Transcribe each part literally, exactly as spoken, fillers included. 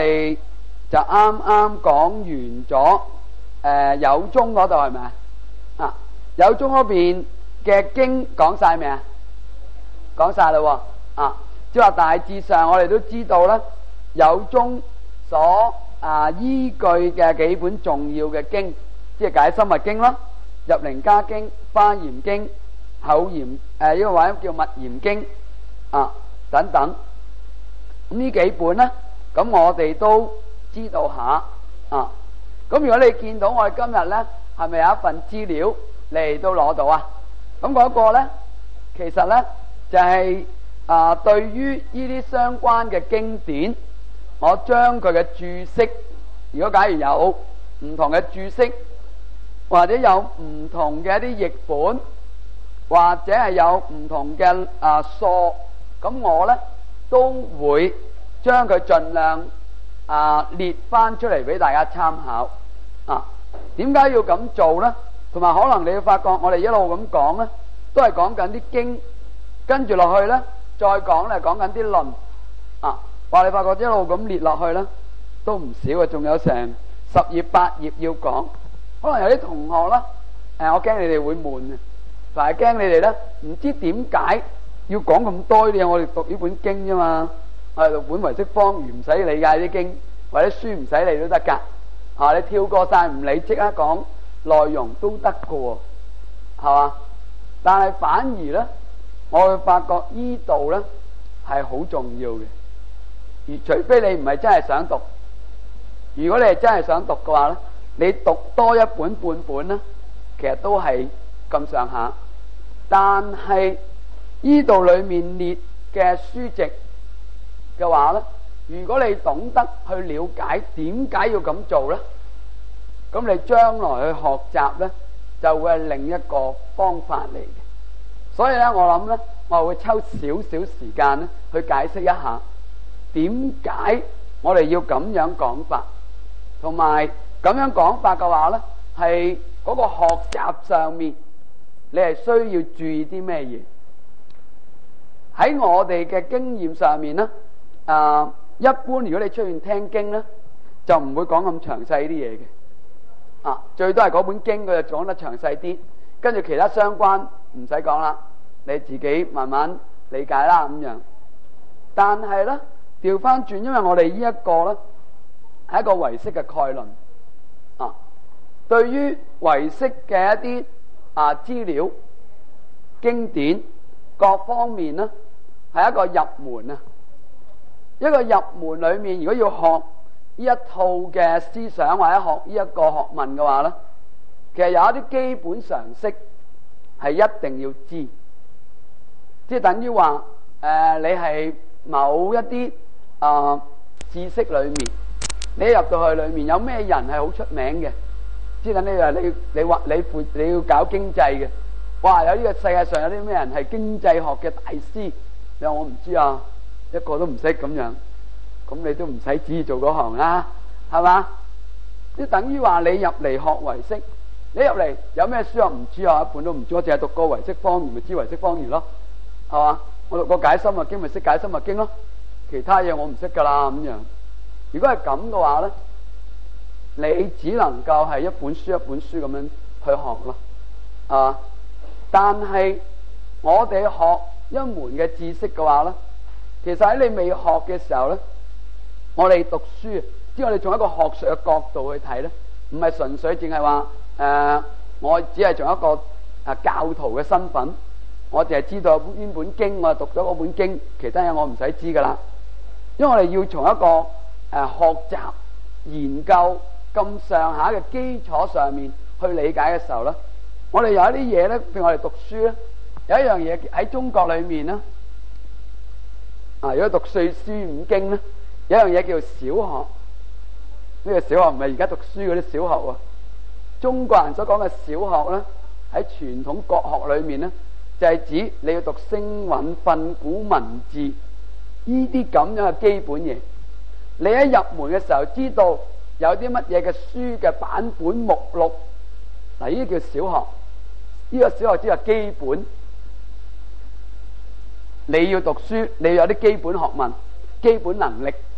哋就啱啱講完咗誒有宗嗰度係咪啊？啊有宗嗰邊嘅經講晒未啊？講晒啦喎啊！即係話大致上我哋都知道啦，有宗所啊依據嘅幾本重要嘅經，即係解深密經啦、入靈家經、華嚴經、口嚴誒呢個或者叫密嚴經啊等等。咁呢幾本咧，咁我哋都知道下啊。咁如果你見到我哋今日咧，係咪有一份資料嚟到攞到啊？咁嗰個咧，其實咧就係啊，對於呢啲相關嘅經典，我將佢嘅注釋，如果假如有唔同嘅注釋，或者有唔同嘅一啲譯本，或者係有唔同嘅啊疏，咁我咧都會將佢盡量啊列翻出嚟俾大家參考啊。點解要咁做咧？同埋可能你會發覺我哋一路咁講咧，都係講緊啲經，跟住落去咧，再講咧講緊啲論啊。話你發覺一路咁列落去咧，都唔少啊，仲有成十頁八頁要講。可能有啲同學啦，誒，我驚你哋會悶啊，但係驚你哋咧唔知點解要講咁多嘢。我哋讀呢本經啫嘛，我哋讀本唯識方義唔使理解啲經，或者書唔使理都得噶。啊，你跳過晒唔理，即刻講內容都得噶喎，係嘛？但係反而咧，我會發覺呢度咧係好重要嘅。而除非你唔係真係想讀，如果你係真係想讀嘅話咧，你讀多一本半本咧，其實都係咁上下。但係呢度裏面列嘅書籍嘅話咧，如果你懂得去了解點解要咁做咧，咁你將來去學習咧，就會係另一個方法嚟嘅。所以咧，我諗咧，我會抽少少時間咧，去解釋一下點解我哋要咁樣講法，同埋咁樣講法嘅話咧，係嗰個學習上面，你係需要注意啲咩嘢？喺我哋嘅經驗上面咧，啊，一般如果你出現聽經咧，就唔會講咁詳細啲嘢嘅。啊，最多係嗰本經佢就講得詳細啲，跟住其他相關唔使講啦，你自己慢慢理解啦咁樣。但係咧，調翻轉，因為我哋呢一個咧係一個唯識嘅概論啊，對於唯識嘅一啲啊資料、經典各方面咧，係一個入門啊。一個入門裏面，如果要學呢一套嘅思想或者學呢一個學問嘅話咧，其實有一啲基本常識係一定要知，即係等於話誒、呃，你係某一啲啊、呃、知識裏面，你入到去裏面有咩人係好出名嘅？即係等於話你你話你負你要搞經濟嘅，哇！有呢個世界上有啲咩人係經濟學嘅大師？你話我唔知啊，一個都唔識咁樣。咁你都唔使旨意做嗰行啦，係嘛？即係等於話你入嚟學唯識，你入嚟有咩書我唔知啊，一本都唔知，我淨係讀過唯識方義，咪知唯識方義咯，係嘛？我讀過解深密經，咪識解深密經咯，其他嘢我唔識噶啦咁樣。如果係咁嘅話咧，你只能夠係一本書一本書咁樣去學咯，啊！但係我哋學一門嘅知識嘅話咧，其實喺你未學嘅時候咧，我哋讀書，即係我哋從一個學術嘅角度去睇咧，唔係純粹淨係話誒，我只係從一個誒教徒嘅身份，我淨係知道邊本經，我讀咗嗰本經，其他嘢我唔使知噶啦。因為我哋要從一個誒、呃、學習研究咁上下嘅基礎上面去理解嘅時候咧，我哋有一啲嘢咧，譬如我哋讀書咧，有一樣嘢喺中國裏面咧，啊，如果讀四書五經咧。有一樣嘢叫小學，呢個小學唔係而家讀書嗰啲小學啊。中國人所講嘅小學咧，喺傳統國學裏面咧，就係指你要讀聲韻、訓詁、文字呢啲咁樣嘅基本嘢。你喺入門嘅時候知道有啲乜嘢嘅書嘅版本目錄，嗱，呢啲叫小學。呢個小學只係基本，你要讀書，你要有啲基本學問、基本能力。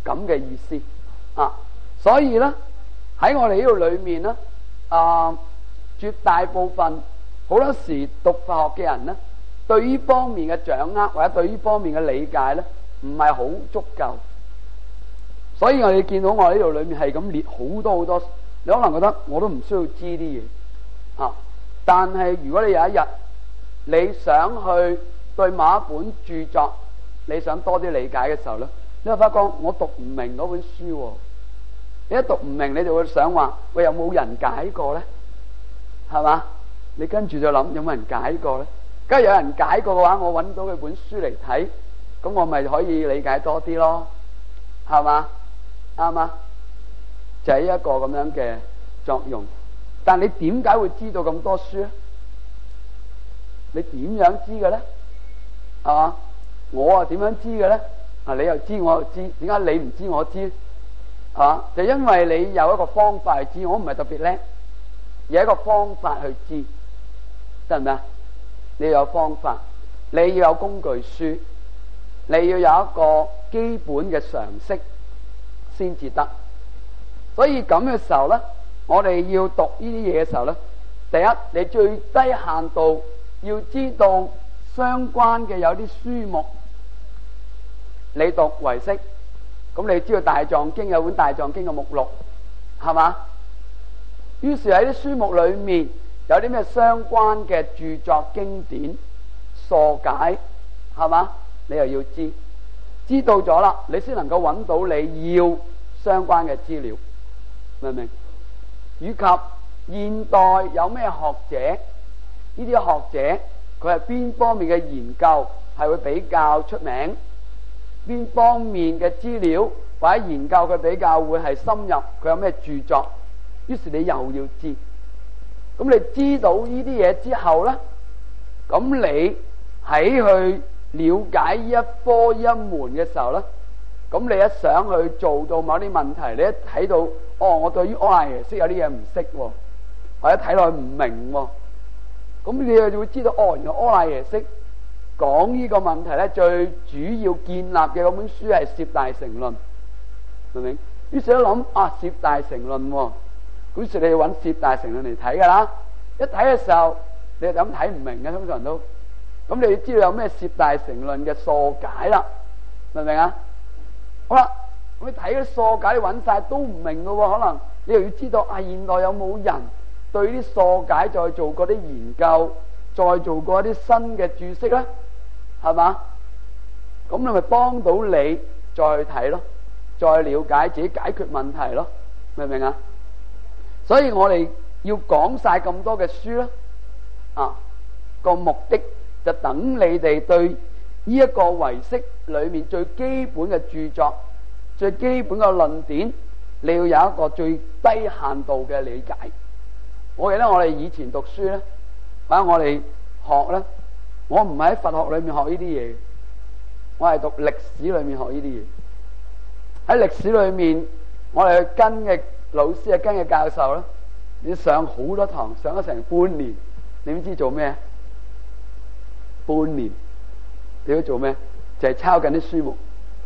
咁嘅意思啊。所以咧喺我哋呢度裏面咧，啊，絕大部分好多時讀佛學嘅人咧，對呢方面嘅掌握或者對呢方面嘅理解咧，唔係好足夠。所以我哋見到我呢度裏面係咁列好多好多，你可能覺得我都唔需要知啲嘢啊。但係如果你有一日你想去對某一本著作你想多啲理解嘅時候咧，你會發覺我讀唔明嗰本書喎。你一讀唔明，你就會想話：喂，有冇人解過咧？係嘛？你跟住就諗有冇人解過咧？梗係有人解過嘅話，我揾到佢本書嚟睇，咁我咪可以理解多啲咯，係嘛？啱嘛？就係一個咁樣嘅作用。但你點解會知道咁多書咧？你點樣知嘅咧？係嘛？我啊點樣知嘅咧？啊，你又知我又知，點解你唔知我知？啊！就因為你有一個方法去知，我唔係特別叻，有一個方法去知，得唔得？你要有方法，你要有工具書，你要有一個基本嘅常識先至得。所以咁嘅時候咧，我哋要讀呢啲嘢嘅時候咧，第一，你最低限度要知道相關嘅有啲書目，你讀唯識。咁你知道大藏經有本大藏經嘅目錄，係嘛？於是喺啲書目裏面有啲咩相關嘅著作經典疏解，係嘛？你又要知，知道咗啦，你先能夠揾到你要相關嘅資料，明唔明？以及現代有咩學者，呢啲學者佢係邊方面嘅研究係會比較出名？邊方面嘅資料或者研究佢比較會係深入？佢有咩著作？於是你又要知。咁你知道呢啲嘢之後咧，咁你喺去了解呢一科一門嘅時候咧，咁你一想去做到某啲問題，你一睇到哦，我對於阿賴耶識有啲嘢唔識，或者睇落去唔明，咁你就會知道哦，原來阿賴耶識講呢個問題咧，最主要建立嘅嗰本書係《攝大乘論》，明唔明？於是一諗啊，《攝大乘論》喎，於是你要揾《攝大乘論》嚟睇噶啦。一睇嘅時候，你就咁睇唔明嘅，通常都咁你要知道有咩《攝大乘論》嘅疏解啦，明唔明啊？好啦，咁你睇啲疏解，你揾晒都唔明嘅喎，可能你又要知道啊，現代有冇人對啲疏解再做過啲研究，再做過一啲新嘅注釋咧？係嘛？咁你咪幫到你再去睇咯，再了解自己解決問題咯，明唔明啊？所以我哋要講晒咁多嘅書啦，啊個目的就等你哋對呢一個唯識裏面最基本嘅著作、最基本嘅論點，你要有一個最低限度嘅理解。我記得我哋以前讀書咧，或者我哋學咧。我唔係喺佛學裏面學呢啲嘢，我係讀歷史裏面學呢啲嘢。喺歷史裏面，我哋去跟嘅老師啊，跟嘅教授咧，你上好多堂，上咗成半年，你唔知做咩？半年你要做咩？就係抄緊啲書目。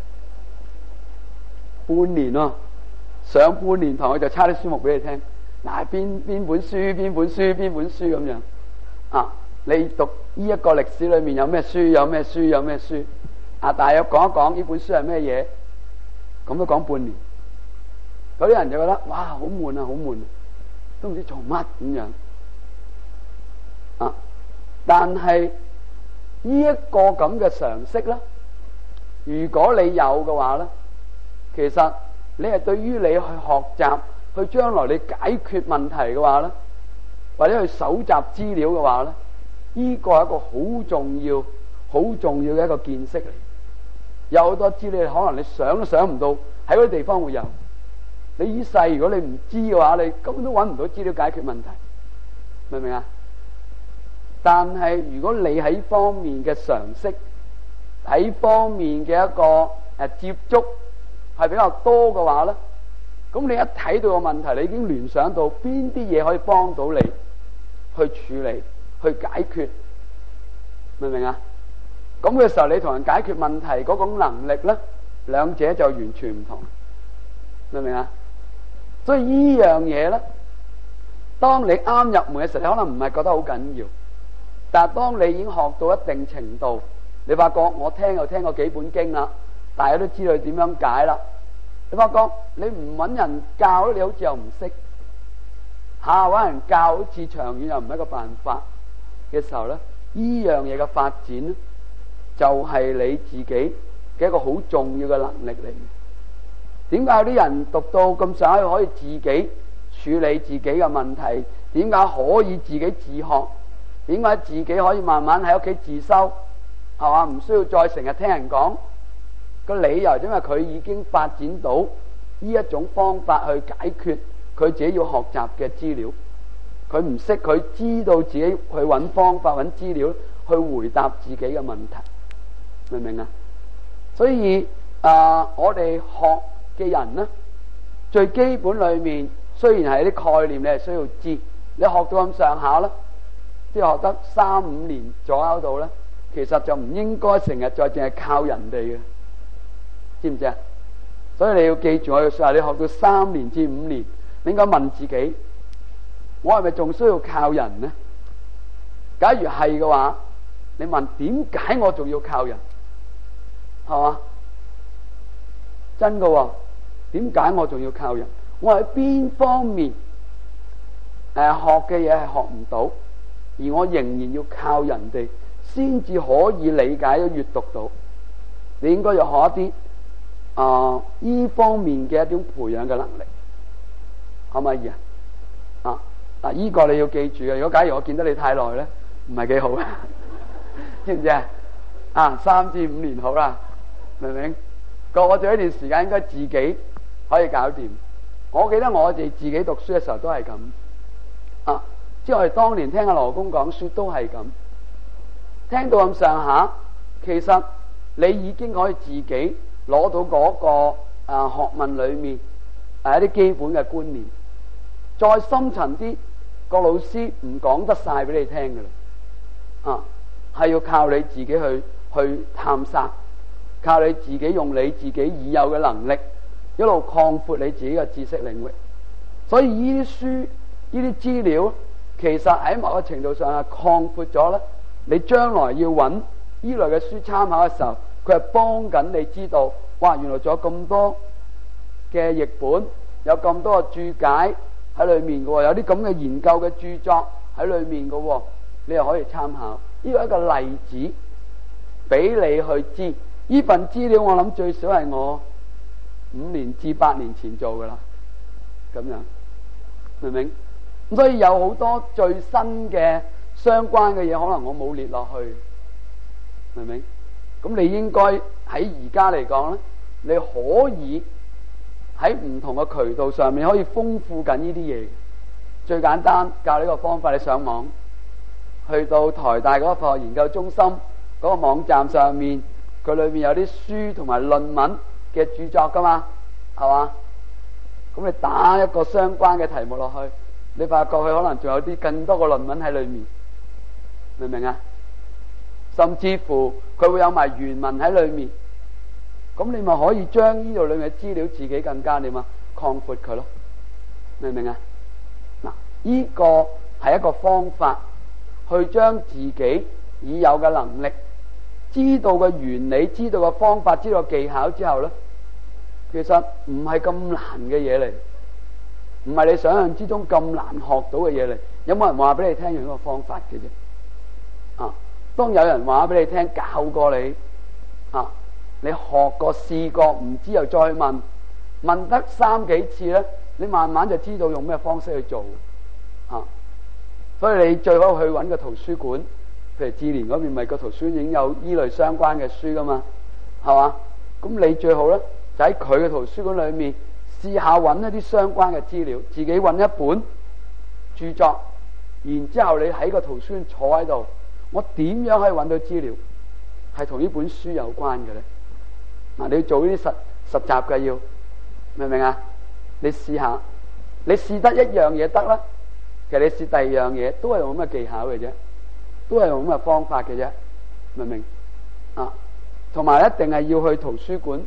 半年咯，上半年堂佢就抄啲書目俾你聽。嗱，邊邊本書，邊本書，邊本書咁樣啊？你讀呢一個歷史裏面有咩書，有咩書，有咩書啊？大約講一講呢本書係咩嘢，咁都講半年。嗰啲人就覺得哇，好悶啊，好悶啊，都唔知做乜咁樣啊。但係呢一個咁嘅常識咧，如果你有嘅話咧，其實你係對於你去學習，去將來你解決問題嘅話咧，或者去搜集資料嘅話咧，呢個係一個好重要、好重要嘅一個見識嚟。有好多資料可能你想都想唔到喺嗰啲地方會有。你呢世如果你唔知嘅話，你根本都揾唔到資料解決問題，明唔明啊？但係如果你喺方面嘅常識，喺方面嘅一個誒接觸係比較多嘅話咧，咁你一睇到個問題，你已經聯想到邊啲嘢可以幫到你去處理、去解決，明唔明啊？咁嘅時候，你同人解決問題嗰種能力咧， 兩者就完全唔同，明唔明啊？所以呢樣嘢咧，當你啱入門嘅時候，你可能唔係覺得好緊要，但係當你已經學到一定程度，你發覺我聽又聽過幾本經啦，大家都知道點樣解啦。你發覺你唔揾人教咧，你好似又唔識，下揾人教好似長遠又唔係一個辦法嘅時候咧，呢樣嘢嘅發展咧，就係你自己嘅一個好重要嘅能力嚟。點解有啲人讀到咁上下可以自己處理自己嘅問題？點解可以自己自學？點解自己可以慢慢喺屋企自修？係嘛？唔需要再成日聽人講。個理由因為佢已經發展到呢一種方法去解決佢自己要學習嘅資料。佢唔識，佢知道自己去揾方法、揾資料去回答自己嘅問題，明唔明啊？所以啊、呃，我哋學嘅人呢，最基本裏面雖然係啲概念，你係需要知。你學到咁上下啦，即係學得三五年左右度咧，其實就唔應該成日再淨係靠人哋嘅，知唔知啊？所以你要記住我嘅說話，你學到三年至五年，你應該問自己：我係咪仲需要靠人呢？假如係嘅話，你問點解我仲要靠人？係嘛？真嘅喎，點解我仲要靠人？我喺邊方面誒、呃、學嘅嘢係學唔到，而我仍然要靠人哋先至可以理解到、閱讀到。你應該要學一啲啊呢方面嘅一種培養嘅能力，可唔可以啊？啊嗱，呢個你要記住嘅。如果假如我見得你太耐咧，唔係幾好嘅，知唔知啊？啊，三至五年好啦，明唔明？過咗一段時間應該自己可以搞掂。我記得我哋自己讀書嘅時候都係咁啊，即係我哋當年聽阿羅公講書都係咁，聽到咁上下，其實你已經可以自己攞到嗰個啊學問裏面誒一啲基本嘅觀念，再深層啲，個老師唔講得晒俾你聽噶啦，啊係要靠你自己去去探索。靠你自己用你自己已有嘅能力，一路擴闊你自己嘅知識領域。所以呢啲書、呢啲資料，其實喺某個程度上係擴闊咗咧。你將來要揾呢類嘅書參考嘅時候，佢係幫緊你知道，哇！原來仲有咁多嘅譯本，有咁多嘅注解喺裏面嘅，有啲咁嘅研究嘅著作喺裏面嘅，你又可以參考。呢個係一個例子，俾你去知。呢份資料我諗最少係我五年至八年前做噶啦，咁樣明唔明？咁所以有好多最新嘅相關嘅嘢，可能我冇列落去，明唔明？咁你應該喺而家嚟講咧，你可以喺唔同嘅渠道上面可以豐富緊呢啲嘢。最簡單教呢個方法，你上網去到台大嗰個科學研究中心嗰個網站上面。佢裏面有啲書同埋論文嘅著作噶嘛，係嘛？咁你打一個相關嘅題目落去，你發覺佢可能仲有啲更多個論文喺裏面，明唔明啊？甚至乎佢會有埋原文喺裏面，咁你咪可以將呢度裏面嘅資料自己更加點啊擴闊佢咯，明唔明啊？嗱，呢個係一個方法，去將自己已有嘅能力。知道嘅原理，知道嘅方法，知道技巧之後咧，其實唔係咁難嘅嘢嚟，唔係你想象之中咁難學到嘅嘢嚟。有冇人話俾你聽用呢個方法嘅啫？啊，當有人話俾你聽，教過你啊，你學過試過，唔知又再問，問得三幾次咧，你慢慢就知道用咩方式去做啊。所以你最好去揾個圖書館。譬如智聯嗰邊咪個圖書館已經有依類相關嘅書噶嘛，係嘛？咁你最好咧就喺佢嘅圖書館裏面試下揾一啲相關嘅資料，自己揾一本著作，然之後你喺個圖書館坐喺度，我點樣可以揾到資料係同呢本書有關嘅咧？嗱，你要做呢啲實實習嘅，要明唔明啊？你試下，你試得一樣嘢得啦，其實你試第二樣嘢都係用咁嘅技巧嘅啫。都係用咁嘅方法嘅啫，明唔明啊？同埋一定係要去圖書館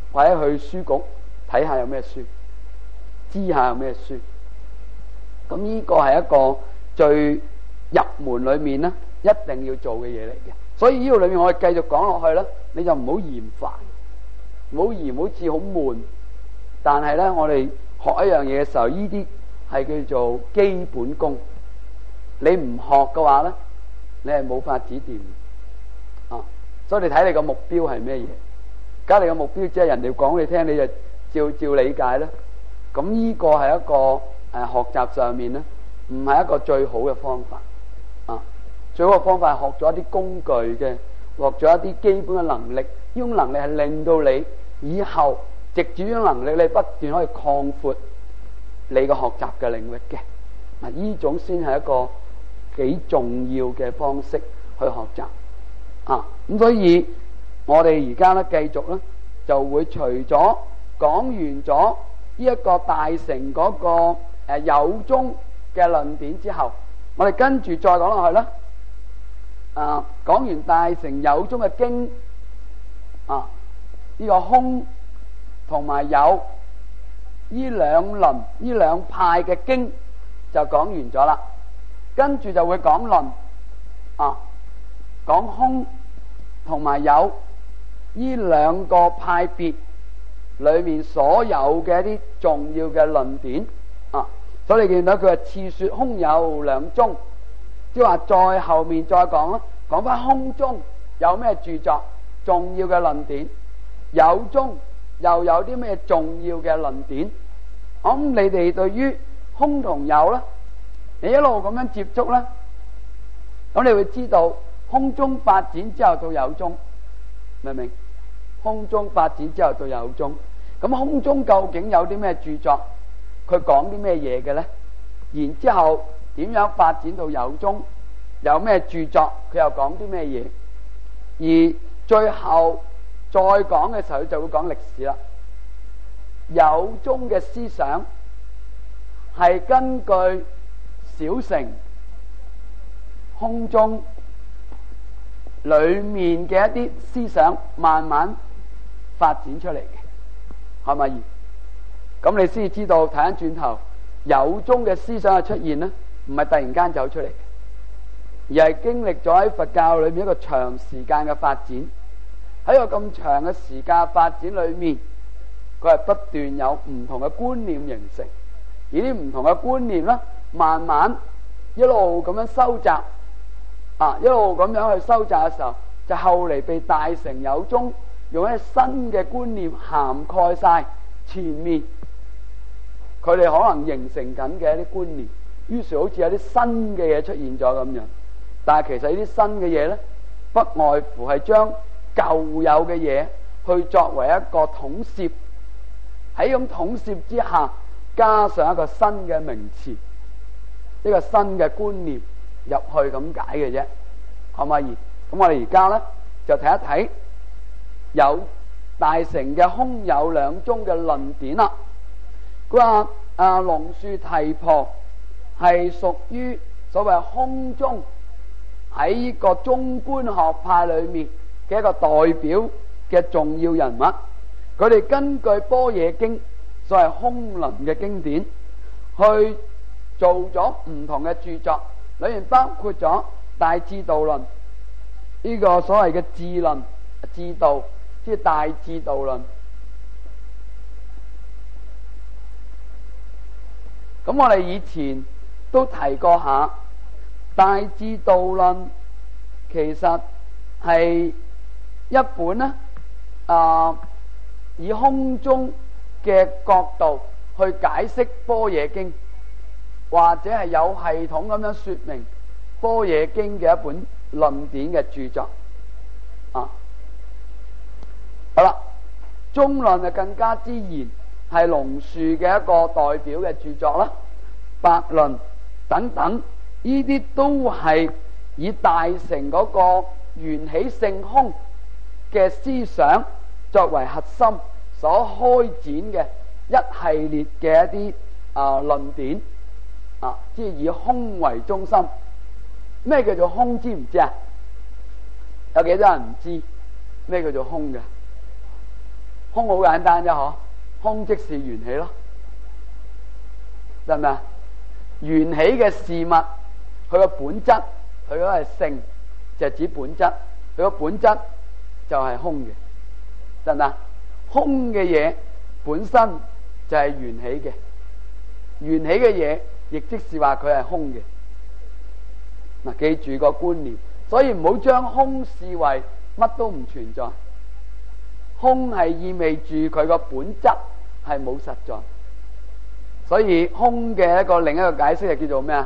或者去書局睇下有咩書，知下有咩書。咁呢個係一個最入門裏面咧一定要做嘅嘢嚟嘅。所以呢個裏面我哋繼續講落去咧，你就唔好嫌煩，唔好嫌好似好悶。但係咧，我哋學一樣嘢嘅時候，呢啲係叫做基本功。你唔學嘅話咧，你係冇法子掂啊！所以你睇你個目標係咩嘢？假如你個目標只係人哋講你聽，你就照照理解啦。咁呢個係一個誒、呃、學習上面咧，唔係一個最好嘅方法啊！最好嘅方法係學咗一啲工具嘅，學咗一啲基本嘅能力。呢種能力係令到你以後藉住呢種能力，你不斷可以擴闊你嘅學習嘅領域嘅。啊，呢種先係一個幾重要嘅方式去學習啊！咁所以我哋而家咧繼續咧就會除咗講完咗呢一個大乘嗰個誒有宗嘅論點之後，我哋跟住再講落去啦。啊，講完大乘有宗嘅經啊，呢個空同埋有呢兩輪呢兩派嘅經就講完咗啦。跟住就會講論啊，講空同埋有呢兩個派別裏面所有嘅一啲重要嘅論點啊，所以你見到佢係次說空有兩宗，即係話再後面再講啦，講翻空中有咩著作重要嘅論點，有中又有啲咩重要嘅論點。咁你哋對於空同有咧，你一路咁樣接觸咧，咁你會知道空中發展之後到有中，明唔明？空中發展之後到有中，咁空中究竟有啲咩著作？佢講啲咩嘢嘅咧？然之後點樣發展到有中？有咩著作？佢又講啲咩嘢？而最後再講嘅時候，就會講歷史啦。有宗嘅思想係根據小乘空中裏面嘅一啲思想慢慢發展出嚟嘅，係咪？咁你先至知道睇翻轉頭有宗嘅思想嘅出現呢，唔係突然間走出嚟嘅，而係經歷咗喺佛教裏面一個長時間嘅發展。喺個咁長嘅時間發展裏面，佢係不斷有唔同嘅觀念形成，而啲唔同嘅觀念呢，慢慢一路咁樣收集，啊，一路咁樣去收集嘅時候，就後嚟被大乘有宗用一新嘅觀念涵蓋晒前面佢哋可能形成緊嘅一啲觀念，於是好似有啲新嘅嘢出現咗咁樣。但係其實呢啲新嘅嘢呢，不外乎係將舊有嘅嘢去作為一個統攝，喺咁統攝之下加上一個新嘅名詞，呢個新嘅觀念入去咁解嘅啫，可唔可以？咁我哋而家呢，就睇一睇有大乘嘅空有兩宗嘅論點啦。佢話啊，龍樹提婆係屬於所謂空中喺呢個中觀學派裏面嘅一個代表嘅重要人物。佢哋根據般若經所謂空論嘅經典去做咗唔同嘅著作，裏面包括咗大智度論，呢個所謂嘅智論智度，即係大智度論。咁我哋以前都提過下，大智度論其實係一本呢啊，以空中嘅角度去解釋般若經，或者係有系統咁樣說明般若經嘅一本論點嘅著作啊。好啦，中論就更加之然係龍樹嘅一個代表嘅著作啦，百論等等，呢啲都係以大乘嗰個緣起性空嘅思想作為核心所開展嘅一系列嘅一啲啊論點啊，即係以空為中心。咩叫做空？知唔知啊？有幾多人唔知咩叫做空嘅？ 空好簡單啫，嗬，空即是緣起咯，得唔得？緣起嘅事物，佢個本質，佢嗰係性，就係指本質，佢個本質就係空嘅，得唔得？空嘅嘢本身就係緣起嘅，緣起嘅嘢亦即是話佢係空嘅。嗱，記住個觀念，所以唔好將空視為乜都唔存在。空係意味住佢個本質係冇實在，所以空嘅一個另一個解釋係叫做咩啊？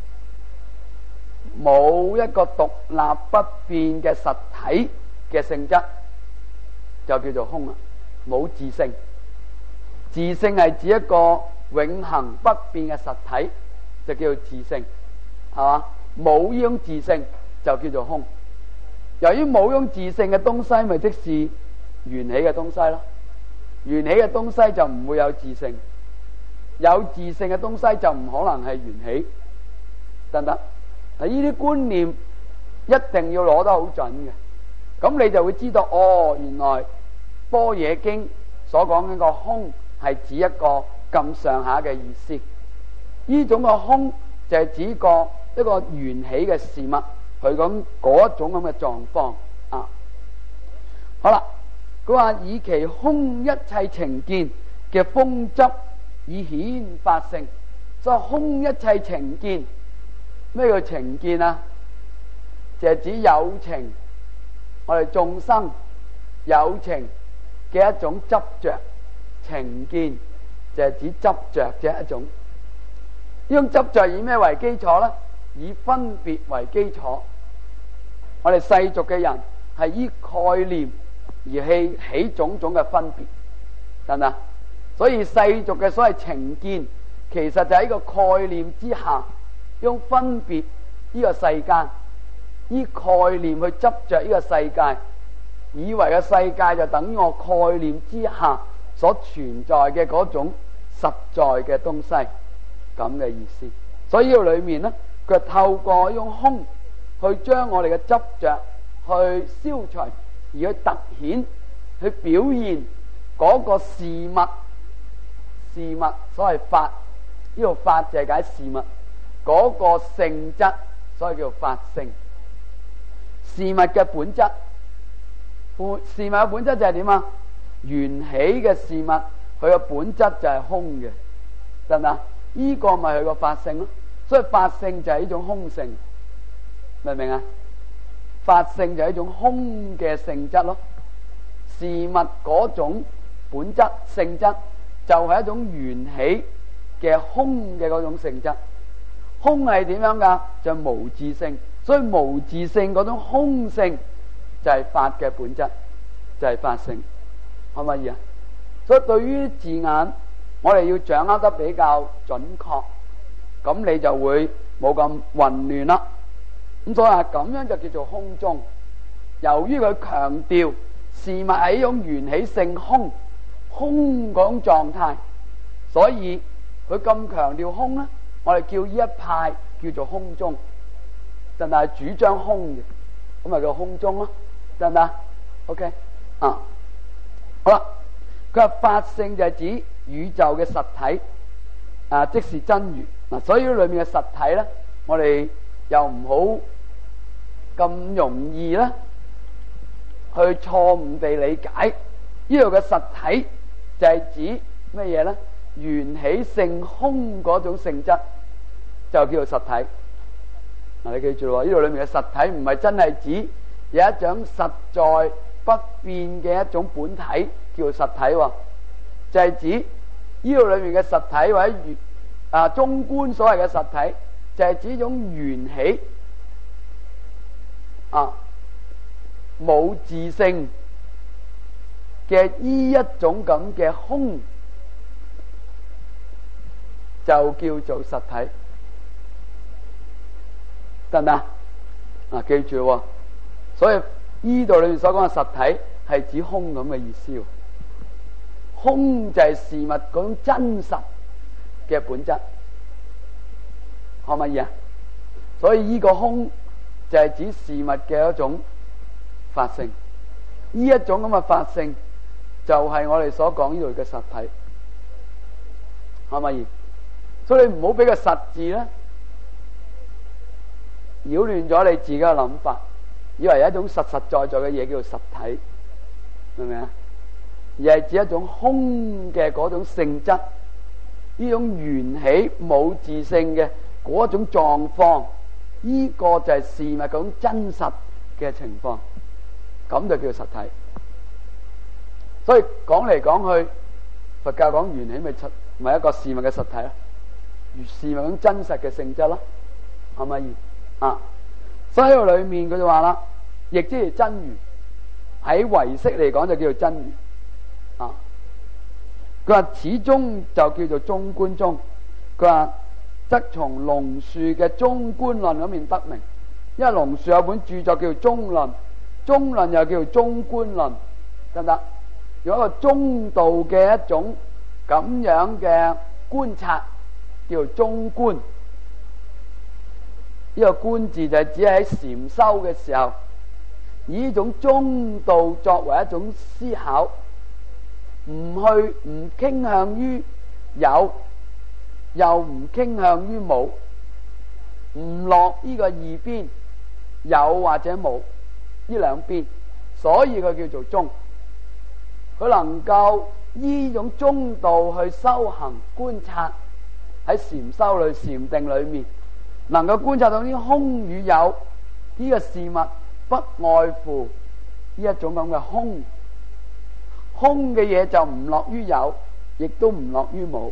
冇一個獨立不變嘅實體嘅性質，就叫做空啦。冇自性，自性係指一個永恆不變嘅實體，就叫做自性，係嘛？冇呢種自性就叫做空。由於冇呢種自性嘅東西，咪即是緣起嘅東西咯。緣起嘅東西就唔會有自性，有自性嘅東西就唔可能係緣起，得唔得？嗱，呢啲觀念一定要攞得好準嘅，咁你就會知道哦，原來般若經所講嘅個空係指一個咁上下嘅意思。呢種個空就係指個一個緣起嘅事物，佢講嗰一種咁嘅狀況啊。好啦，佢話以其空一切情見嘅風執以顯法性，所以空一切情見，咩叫情見啊？就係指有情，我哋眾生有情嘅一種執着。情見就係指執着嘅一種。呢種執着以咩為基礎呢？以分別為基礎。我哋世俗嘅人係依概念而起起種種嘅分別，得唔得？所以世俗嘅所謂情見，其實就喺個概念之下，用分別呢個世間，依概念去執着呢個世界，以為個世界就等於我概念之下所存在嘅嗰種實在嘅東西，咁嘅意思。所以呢個裏面呢，佢透過用空去將我哋嘅執着去消除，而去突顯去表現嗰個事物，事物所謂法，呢個法就係解事物嗰個性質，所以叫法性。事物嘅本質，事物嘅本質就係點啊？緣起嘅事物，佢嘅本質就係空嘅，得唔得？呢個咪佢個法性咯。所以法性就係呢種空性，明唔明啊？法性就係一種空嘅性質咯。事物嗰種本質性質就係一種緣起嘅空嘅嗰種性質。空係點樣噶？就係無自性。所以無自性嗰種空性就係法嘅本質，就係法性，可唔可以啊？所以對於字眼，我哋要掌握得比較準確，咁你就會冇咁混亂啦。咁所以啊，咁樣就叫做空中。由於佢強調事物係一種緣起性空，空嗰種狀態，所以佢咁強調空咧，我哋叫呢一派叫做空中，但係主張空嘅，咁咪叫空中咯，得唔得 ？OK 啊，好啦，佢話法性就係指宇宙嘅實體啊，即是真如嗱。所以裏面嘅實體咧，我哋又唔好咁容易咧去錯誤地理解。呢度嘅實體就係指乜嘢咧？緣起性空嗰種性質就叫做實體。嗱，你記住喎，呢度裏面嘅實體唔係真係指有一種實在不變嘅一種本體叫做實體喎，就係指呢度裏面嘅實體或者啊中觀所謂嘅實體，就係指一種緣起啊冇自性嘅呢一種咁嘅空，就叫做實體，得唔得？啊，記住喎，所以呢度裏面所講嘅實體係指空咁嘅意思。空就係事物嗰種真實嘅本質，可唔可以啊？所以呢個空就係指事物嘅一種法性，呢一種咁嘅法性就係我哋所講呢度嘅實體，係咪？所以你唔好俾個實字咧擾亂咗你自己嘅諗法，以為有一種實實在在嘅嘢叫做實體，明唔明啊？而係指一種空嘅嗰種性質，呢種緣起冇自性嘅嗰種狀況，呢個就係事物嗰種真實嘅情況，咁就叫實體。所以講嚟講去，佛教講緣起咪出咪一個事物嘅實體咯，事物嗰種真實嘅性質咯，係咪啊？所以喺度裏面佢就話啦，亦即係真如，喺唯識嚟講就叫做真如啊。佢話始終就叫做中觀宗，佢話則從龍樹嘅中觀論嗰面得明，因為龍樹有本著作叫做中論，中論又叫做中觀論，得唔得？用一個中道嘅一種咁樣嘅觀察，叫做中觀。呢、這個觀字就係指喺禪修嘅時候，以呢種中道作為一種思考，唔去唔傾向於有，又唔傾向於冇，唔落呢個二邊，有或者冇呢兩邊，所以佢叫做中。佢能夠依種中道去修行觀察，喺禪修裏禪定裏面，能夠觀察到啲空與有呢個事物，不外乎呢一種咁嘅空。空嘅嘢就唔落於有，亦都唔落於冇。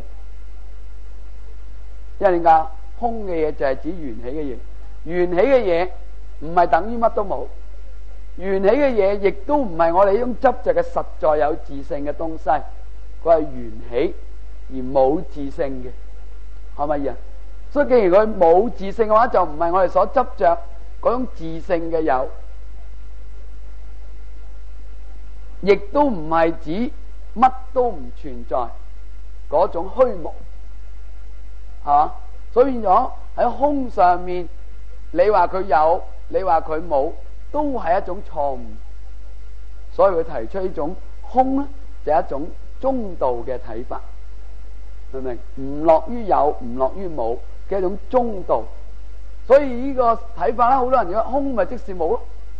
因為點解？空嘅嘢就係指緣起嘅嘢，緣起嘅嘢唔係等於乜都冇。緣起嘅嘢亦都唔係我哋呢種執着嘅實在有自性嘅東西，佢係緣起而冇自性嘅，係咪啊？所以既然佢冇自性嘅話，就唔係我哋所執着嗰種自性嘅有，亦都唔係指乜都唔存在嗰種虛無，係嘛？所以變咗喺空上面，你話佢有，你話佢冇，都係一種錯誤。所以佢提出呢種空咧，就係一種中道嘅睇法，明唔明？唔落於有，唔落於冇嘅一種中道。所以呢個睇法咧，好多人以為空咪即是冇咯。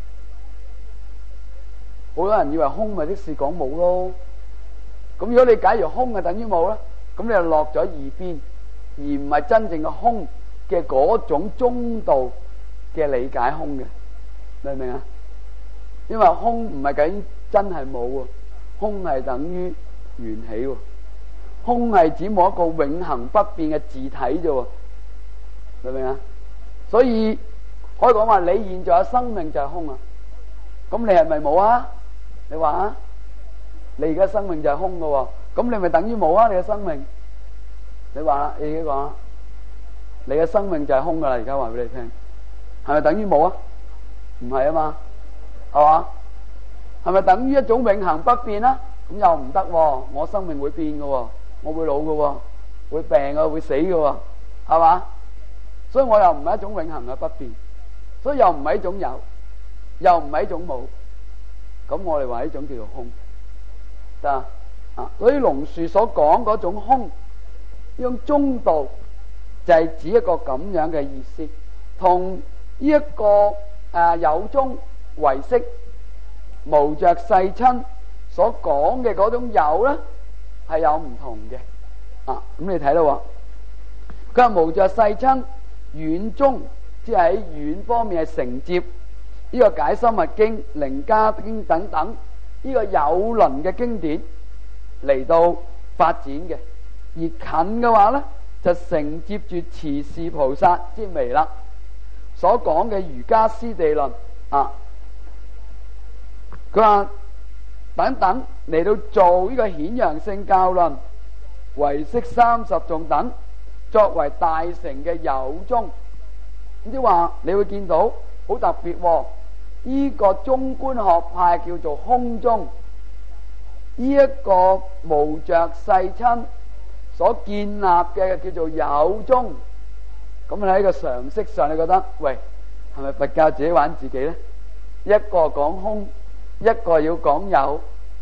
好多人以為空咪即是講冇咯。咁如果你假如空係等於冇咧，咁你就落咗二邊，而唔係真正嘅空嘅嗰種中道嘅理解空嘅，明唔明啊？因為空唔係緊真係冇喎，空係等於緣起喎，空係指冇一個永恆不變嘅自體啫喎，明唔明啊？所以可以講話你現在嘅生命就係空啊，咁你係咪冇啊？你話啊？你而家生命就係空噶喎，咁你咪等於冇啊？你嘅生命，你話你自己講，你嘅生命就係空噶啦。而家話俾你聽，係咪等於冇啊？唔係啊嘛，係嘛？係咪等於一種永恆不變啊？咁又唔得喎，我生命會變噶喎，我會老噶喎，會病啊，會死噶喎，係嘛？所以我又唔係一種永恆嘅不變，所以又唔係一種有，又唔係一種冇，咁我哋話呢種叫做空，得啊？所以龍樹所講嗰種空，呢種中道就係指一個咁樣嘅意思，同呢一個誒有宗唯識無着世親所講嘅嗰種有咧，係有唔同嘅啊！咁你睇到喎，佢話無着世親遠宗，即係喺遠方面係承接呢個解深密經、楞伽經等等呢個有輪嘅經典嚟到發展嘅，而近嘅話咧就承接住持事菩薩之微啦所講嘅瑜伽師地論啊。佢話等等嚟到做呢個顯揚性教論、唯識三十頌等，作為大乘嘅有宗。咁即係話你會見到好特別喎，呢個中觀學派叫做空宗，呢一個無着世親所建立嘅叫做有宗。咁你喺個常識上，你覺得喂，係咪佛教自己玩自己呢？一個講空，一個要講有，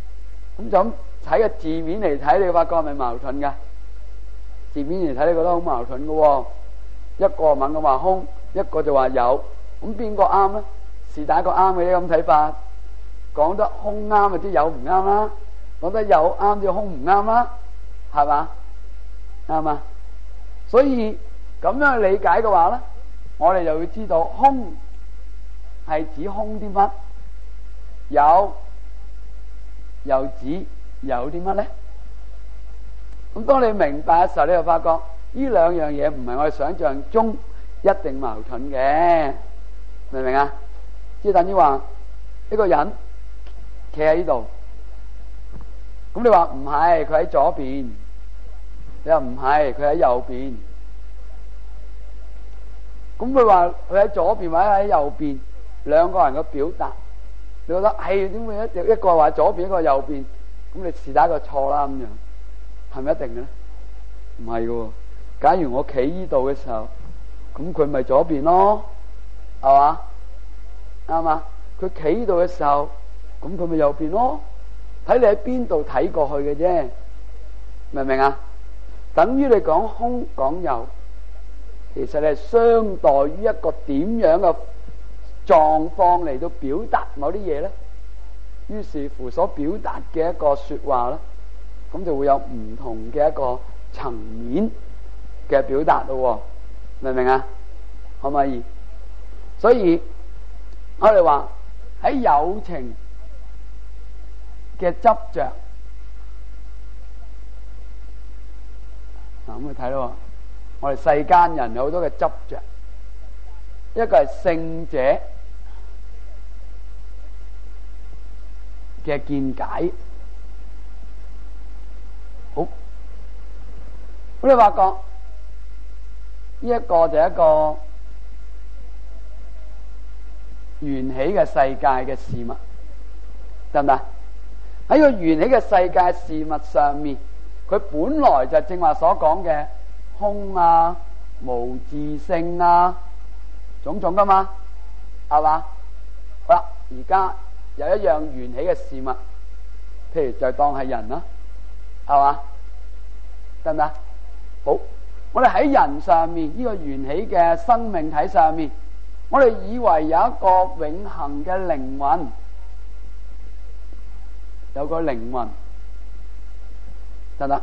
咁就咁睇個字面嚟睇，你發覺係咪矛盾噶？字面嚟睇，你覺得好矛盾噶喎。一個猛咁話空，一個就話有，咁邊個啱咧？是但一個啱嘅啫，咁睇法。講得空啱啊，啲有唔啱啦；講得有啱，啲空唔啱啦，係嘛？啱嘛？所以咁樣去理解嘅話咧，我哋就會知道空係指空啲乜，有又指有啲乜咧？咁當你明白嘅時候，你就發覺呢兩樣嘢唔係我哋想象中一定矛盾嘅，明唔明啊？即係等於話一個人企喺呢度，咁你話唔係，佢喺左邊，你話唔係，佢喺右邊。咁佢話佢喺左邊或者喺右邊，兩個人嘅表達，你覺得係點會一一個話左邊，一個右邊？咁你是打一個錯啦，咁樣係咪一定嘅咧？唔係嘅。假如我企呢度嘅時候，咁佢咪左邊咯，係嘛？啱嘛？佢企呢度嘅時候，咁佢咪右邊咯？睇你喺邊度睇過去嘅啫，明唔明啊？等於你講空講有，其實你係相待於一個點樣嘅狀況嚟到表達某啲嘢咧。於是乎所表達嘅一個說話咧，咁就會有唔同嘅一個層面嘅表達咯，明唔明啊？可唔可以？所以我哋話喺有情嘅執着，嗱咁去睇咯。我哋世間人有好多嘅執着，一個係聖者嘅見解。好，咁你發覺呢一個就係一個緣起嘅世界嘅事物，得唔得？喺個緣起嘅世界事物上面，佢本來就正話所講嘅空啊、無自性啊，種種噶嘛，係嘛？好啦，而家有一樣緣起嘅事物，譬如就當係人啦，係嘛？得唔得？好，我哋喺人上面呢個緣起嘅生命體上面，我哋以為有一個永恆嘅靈魂，有個靈魂，得唔得？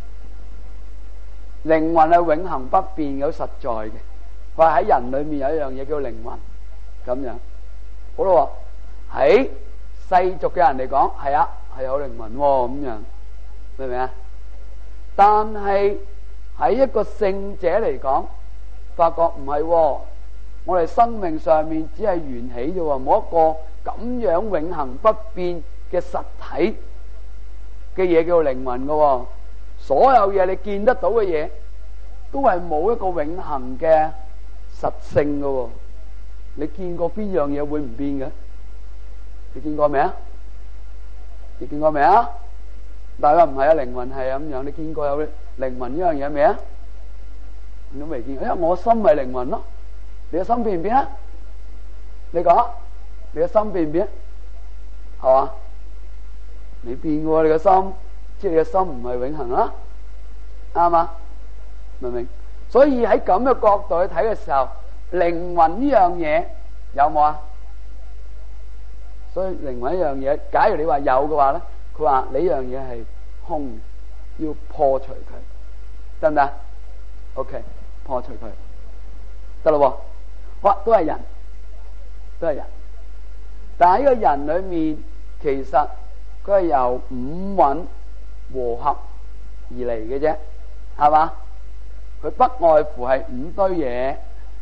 靈魂係永恆不變嘅，好實在嘅。佢話喺人裏面有一樣嘢叫靈魂，咁樣好咯。喺世俗嘅人嚟講，係啊，係有靈魂咁樣，明唔明啊？但係喺一個聖者嚟講，發覺唔係，我哋生命上面只係緣起啫，冇一個咁樣永恆不變嘅實體嘅嘢叫靈魂噶。所有嘢你見得到嘅嘢，都係冇一個永恆嘅實性噶。你見過邊樣嘢會唔變嘅？你見過未啊？你見過未啊？大家唔係啊，靈魂係咁樣。你見過有靈魂呢樣嘢未啊？你都未見過，因為我心係靈魂咯。你嘅心變唔變啊？你講，你嘅心變唔變？係嘛？你變喎，你嘅心，即係你嘅心唔係永恆啦，啱嘛？明唔明？所以喺咁嘅角度去睇嘅時候，靈魂呢樣嘢有冇啊？所以靈魂一樣嘢，假如你話有嘅話咧，佢話你呢樣嘢係空，要破除佢，得唔得 ？OK， 破除佢，得咯。哇，都係人，都係人，但係呢個人裏面，其實佢係由五蘊和合而嚟嘅啫，係嘛？佢不外乎係五堆嘢，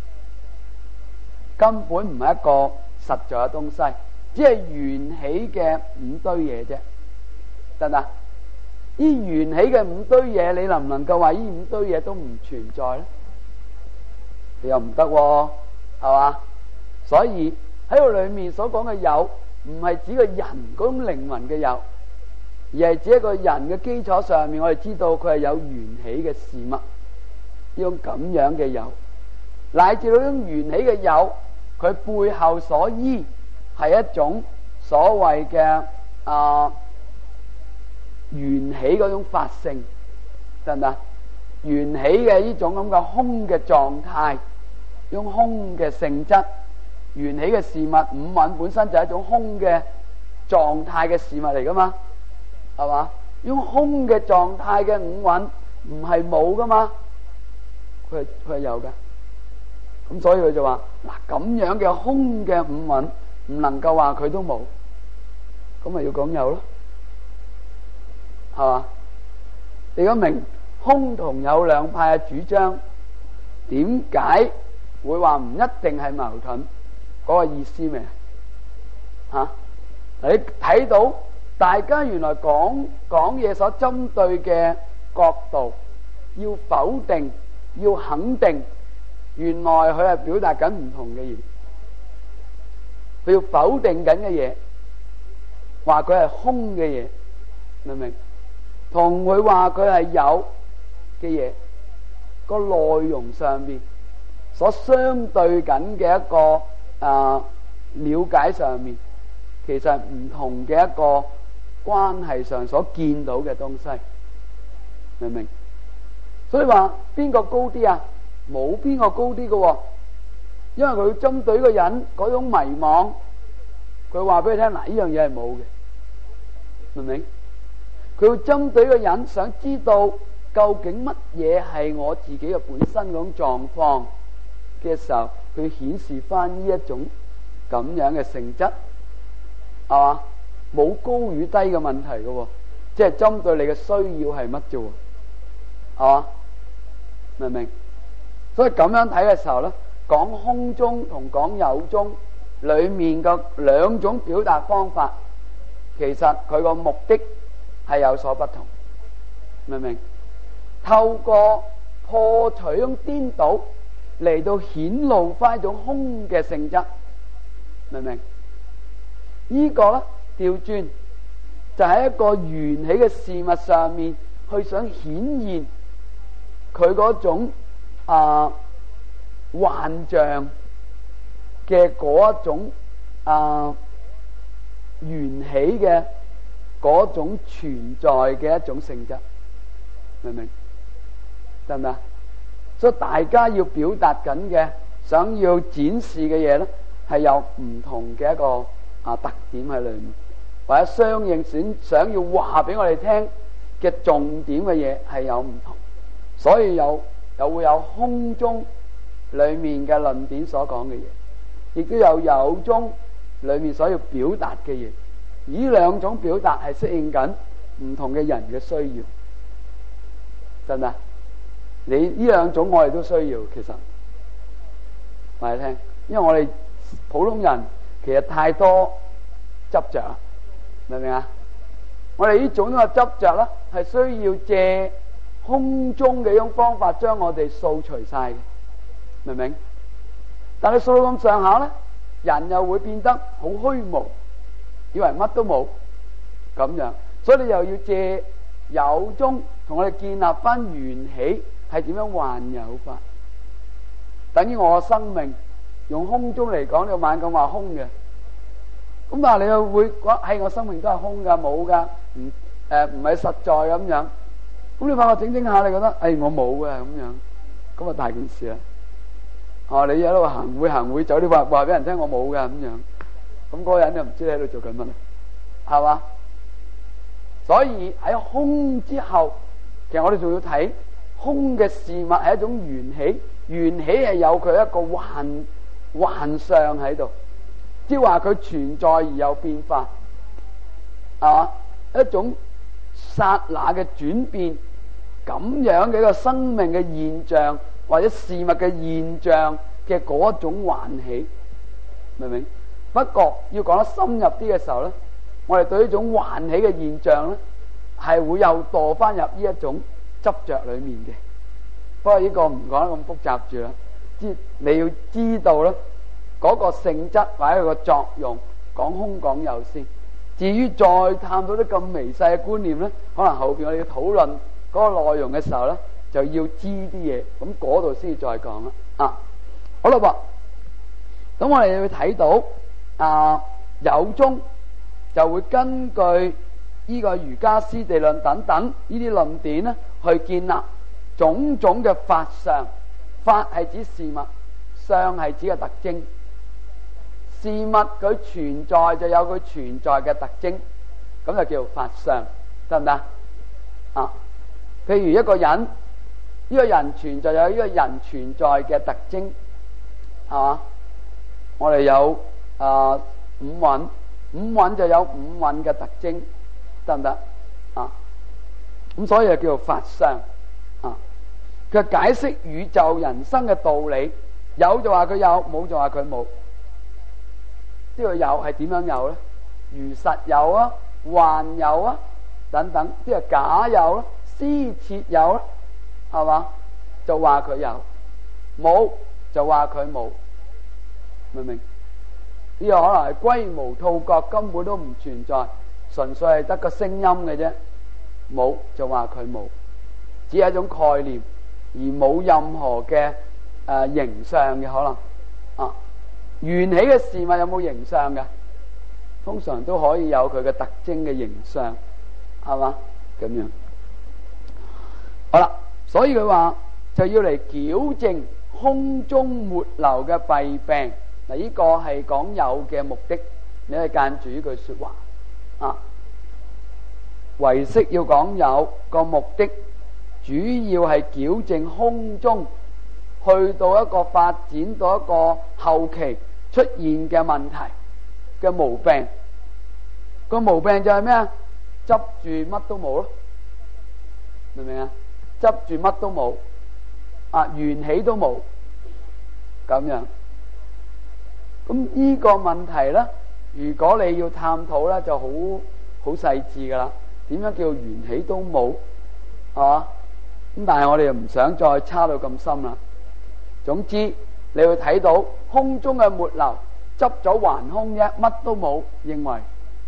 根本唔係一個實在嘅東西，只係緣起嘅五堆嘢啫，得唔得？呢緣起嘅五堆嘢，你能唔能夠話呢五堆嘢都唔存在咧？你又唔得喎，係嘛？所以喺度裏面所講嘅有，唔係指個人嗰種靈魂嘅有，而係指一個人嘅基礎上面，我哋知道佢係有緣起嘅事物，呢種咁樣嘅有，乃至到呢種緣起嘅有，佢背後所依係一種所謂嘅啊緣起嗰種法性，得唔得？緣起嘅呢種咁嘅空嘅狀態，用空嘅性質，緣起嘅事物，五蘊本身就係一種空嘅狀態嘅事物嚟噶嘛，係嘛？用空嘅狀態嘅五蘊唔係冇噶嘛，佢係佢係有噶。咁所以佢就話嗱，咁樣嘅空嘅五蘊唔能夠話佢都冇，咁咪要講有咯，係嘛？你講明空同有兩派嘅主張，點解會話唔一定係矛盾？嗰個意思咩？吓，你睇到大家原來講講嘢所針對嘅角度，要否定，要肯定，原來佢係表達緊唔同嘅嘢，佢要否定緊嘅嘢，話佢係空嘅嘢，明唔明？同佢話佢係有嘅嘢，個內容上邊所相對緊嘅一個啊了解上面，其實係唔同嘅一個關係上所見到嘅東西，明唔明？所以話邊個高啲啊？冇邊個高啲嘅，因為佢針對呢個人嗰種迷惘，佢話俾你聽嗱，呢樣嘢係冇嘅，明唔明？佢要針對呢個人，想知道究竟乜嘢係我自己嘅本身嗰種狀況嘅時候，佢顯示翻呢一種咁樣嘅性質，係嘛？冇高與低嘅問題嘅，即係針對你嘅需要係乜啫，係嘛？明唔明？所以咁樣睇嘅時候咧，講空中同講有中裏面嘅兩種表達方法，其實佢個目的係有所不同，明唔明？透過破除種顛倒嚟到顯露翻一種空嘅性質，明唔明？呢個咧調轉就喺一個緣起嘅事物上面去想顯現佢嗰種啊幻象嘅嗰一種啊緣起嘅嗰種存在嘅一種性質，明唔明？得唔得？所以大家要表達緊嘅，想要展示嘅嘢咧，係有唔同嘅一個啊特點喺裏面，或者相應想想要話俾我哋聽嘅重點嘅嘢係有唔同，所以有又會有空中裏面嘅論點所講嘅嘢，亦都有有中裏面所要表達嘅嘢。呢兩種表達係適應緊唔同嘅人嘅需要，真啊！你呢兩種我哋都需要，其實話你聽，因為我哋普通人其實太多執着，明唔明啊？我哋呢種嘅執着咧，係需要借空中嘅一種方法將我哋掃除晒嘅，明唔明？但係掃到咁上下咧，人又會變得好虛無，以為乜都冇咁樣，所以你又要借有中同我哋建立翻緣起係點樣幻有法，等於我嘅生命用空中嚟講，你猛咁話空嘅，咁但係你又會講係我生命都係空噶，冇噶，唔誒唔係實在咁樣。咁你發覺整整下，你覺得誒、哎、我冇嘅咁樣，咁啊大件事啦。哦，你喺度行會行會走，你話話俾人聽我冇嘅咁樣，咁嗰個人就唔知你喺度做緊乜啦，係嘛？所以喺空之後，其實我哋仲要睇空嘅事物係一種緣起，緣起係有佢一個幻幻象喺度，即係話佢存在而有變化，係嘛？一種剎那嘅轉變，咁樣嘅一個生命嘅現象或者事物嘅現象嘅嗰種幻起，明唔明？不過要講得深入啲嘅時候咧，我哋對呢種幻起嘅現象咧，係會又墮翻入呢一種執着裏面嘅。不過呢個唔講得咁複雜住啦，知你要知道咧嗰個性質或者個作用，講空講有先。至於再探討啲咁微細嘅觀念咧，可能後邊我哋要討論嗰個內容嘅時候咧，就要知啲嘢，咁嗰度先至再講啦。啊，好啦噃，咁我哋會睇到啊有中就會根據呢個瑜伽師地論等等呢啲論點呢，去建立種種嘅法相。法係指事物，相係指嘅特徵。事物佢存在就有佢存在嘅特徵，咁就叫法相，得唔得啊？譬如一個人，呢、這個人存在有呢個人存在嘅特徵，係嘛？我哋有啊、呃、五蘊，五蘊就有五蘊嘅特徵，得唔得啊？咁所以就叫做法相啊。佢解釋宇宙人生嘅道理，有就話佢有，冇就話佢冇。呢個有係點樣有咧？如實有啊，幻有啊，等等，即係假有啦，施設有啦，係嘛？就話佢有，冇就話佢冇，明唔明？呢個可能係龜毛兔角，根本都唔存在，純粹係得個聲音嘅啫。冇就話佢冇，只係一種概念，而冇任何嘅誒形象嘅可能啊。緣起嘅事物有冇形象嘅？通常都可以有佢嘅特徵嘅形象，係嘛？咁樣好啦，所以佢話就要嚟矯正空中沒漏嘅弊病。嗱，呢個係講有嘅目的，你係間住呢句說話啊。唯識要講有個目的，主要係矯正空中去到一個發展到一個後期出現嘅問題嘅毛病。個毛病就係咩啊？執住乜都冇咯，明唔明啊？執住乜都冇啊，緣起都冇，咁樣。咁呢個問題咧，如果你要探討咧，就好好細緻噶啦。點樣叫緣起都冇，係嘛？咁但係我哋又唔想再差到咁深啦。總之你會睇到空中嘅沒漏，執咗還空啫，乜都冇，認為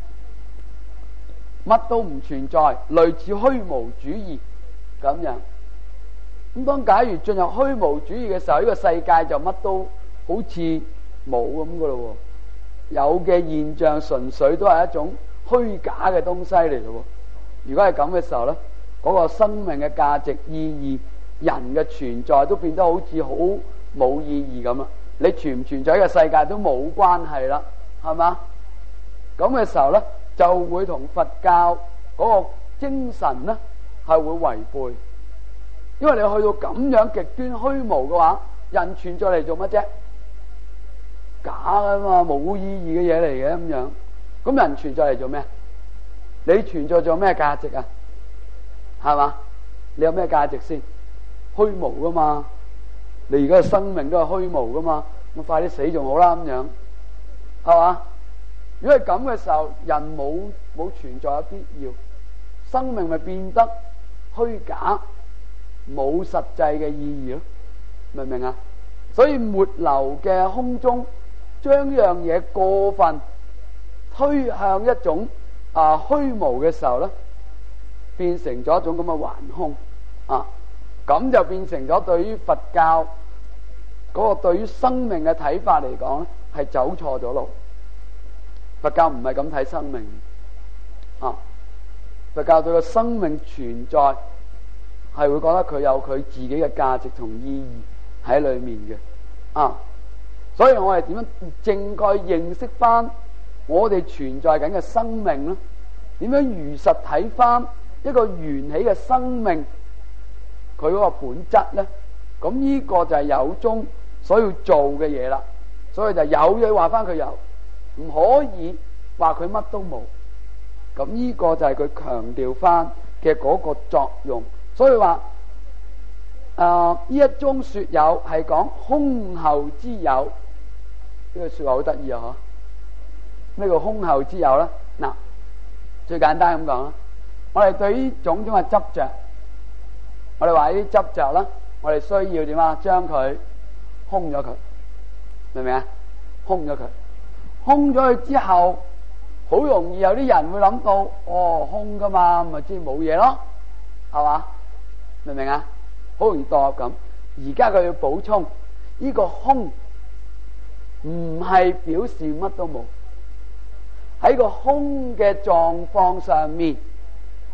乜都唔存在，類似虛無主義咁樣。咁當假如進入虛無主義嘅時候，呢個世界就乜都好似冇咁噶咯。有嘅現象純粹都係一種虛假嘅東西嚟咯。如果係咁嘅時候咧，嗰個生命嘅價值、意義、人嘅存在都變得好似好冇意義咁啦。你存唔存在呢個世界都冇關係啦，係嘛？咁嘅時候咧，就會同佛教嗰個精神咧係會違背。因為你去到咁樣極端虛無嘅話，人存在嚟做乜啫？假噶嘛，冇意義嘅嘢嚟嘅咁樣。咁人存在嚟做咩？你存在做咩價值啊？係嘛？你有咩價值先？虛無噶嘛？你而家嘅生命都係虛無噶嘛？我快啲死仲好啦咁樣，係嘛？如果係咁嘅時候，人冇冇存在嘅必要，生命咪變得虛假，冇實際嘅意義咯，明唔明啊？所以沒漏嘅空中，將呢樣嘢過分推向一種啊虛無嘅時候咧，變成咗一種咁嘅頑空啊，咁就變成咗對於佛教嗰個對於生命嘅睇法嚟講咧，係走錯咗路。佛教唔係咁睇生命啊，佛教對個生命存在係會覺得佢有佢自己嘅價值同意義喺裏面嘅啊，所以我哋點樣正確認識翻我哋存在緊嘅生命咧？點樣如實睇翻一個緣起嘅生命佢嗰個本質咧？咁呢個就係有宗所要做嘅嘢啦。所以就有嘢話翻佢有，唔可以話佢乜都冇。咁呢個就係佢強調翻嘅嗰個作用。所以話誒呢一宗說有係講空後之有，呢句說話好得意啊！嗬，咩叫空後之有咧？嗱，最簡單咁講啦，我哋對於種種嘅執着，我哋話呢啲執着啦，我哋需要點啊？將佢空咗佢，明唔明啊？空咗佢，空咗佢之後，好容易有啲人會諗到，哦，空噶嘛，咪即係冇嘢咯，係嘛？明唔明啊？好容易墮入咁。而家佢要補充，呢個空唔係表示乜都冇。喺個空嘅狀況上面，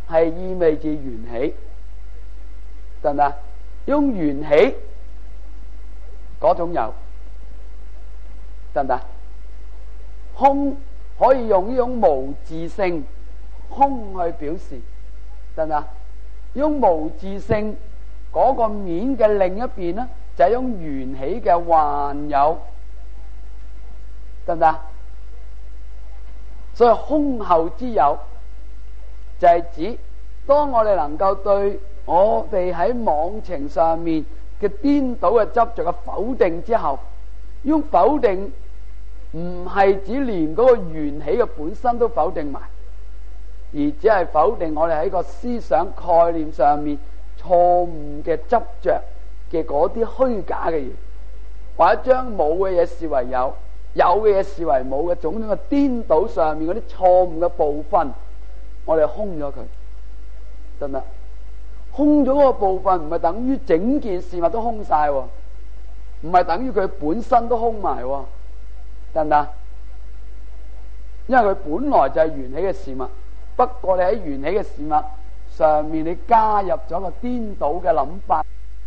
係意味住緣起，得唔得？用緣起嗰種有，得唔得？空可以用呢種無自性空去表示，得唔得？用無自性嗰個面嘅另一邊呢，就係用緣起嘅幻有，得唔得？所以空後之有就係指當我哋能夠對我哋喺妄情上面嘅顛倒嘅執着嘅否定之後，用否定唔係指連嗰個緣起嘅本身都否定埋，而只係否定我哋喺個思想概念上面錯誤嘅執着嘅嗰啲虛假嘅嘢，或者將冇嘅嘢視為有，有嘅嘢視為冇嘅種種嘅顛倒上面嗰啲錯誤嘅部分，我哋空咗佢，得唔得？空咗嗰個部分唔係等於整件事物都空晒，唔係等於佢本身都空埋，得唔得？因為佢本來就係緣起嘅事物，不過你喺緣起嘅事物上面，你加入咗個顛倒嘅諗法。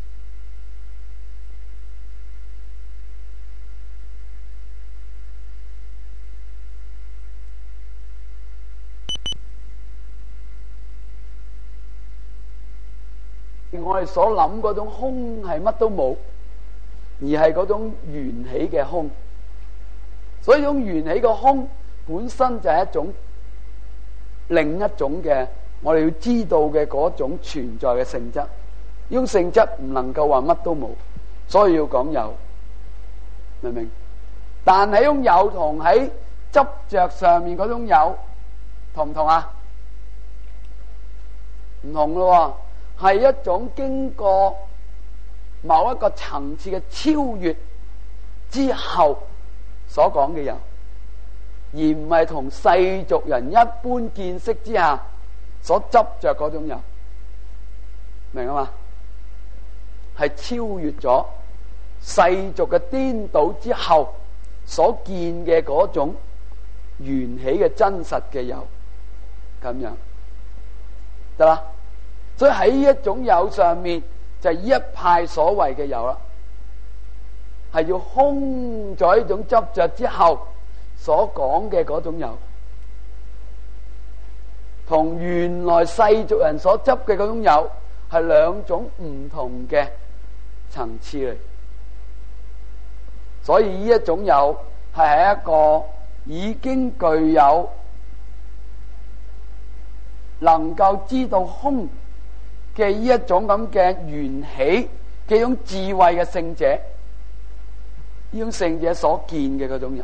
我哋所諗嗰種空係乜都冇，而係嗰種緣起嘅空。所以種緣起嘅空本身就係一種另一種嘅我哋要知道嘅嗰種存在嘅性質。呢種性質唔能夠話乜都冇，所以要講有，明唔明？但係種有同喺執着上面嗰種有同唔同啊？唔同咯，係一種經過某一個層次嘅超越之後所講嘅有，而唔係同世俗人一般見識之下所執着嗰種有，明啊嘛？係超越咗世俗嘅顛倒之後所見嘅嗰種緣起嘅真實嘅有，咁樣得啦。所以喺呢一種有上面，就係呢一派所謂嘅有啦，係要空咗呢種執着之後所講嘅嗰種有，同原來世俗人所執嘅嗰種有係兩種唔同嘅層次嚟。所以呢一種有係喺一個已經具有能夠知道空嘅呢一種咁嘅緣起嘅一種智慧嘅聖者，呢種聖者所見嘅嗰種有，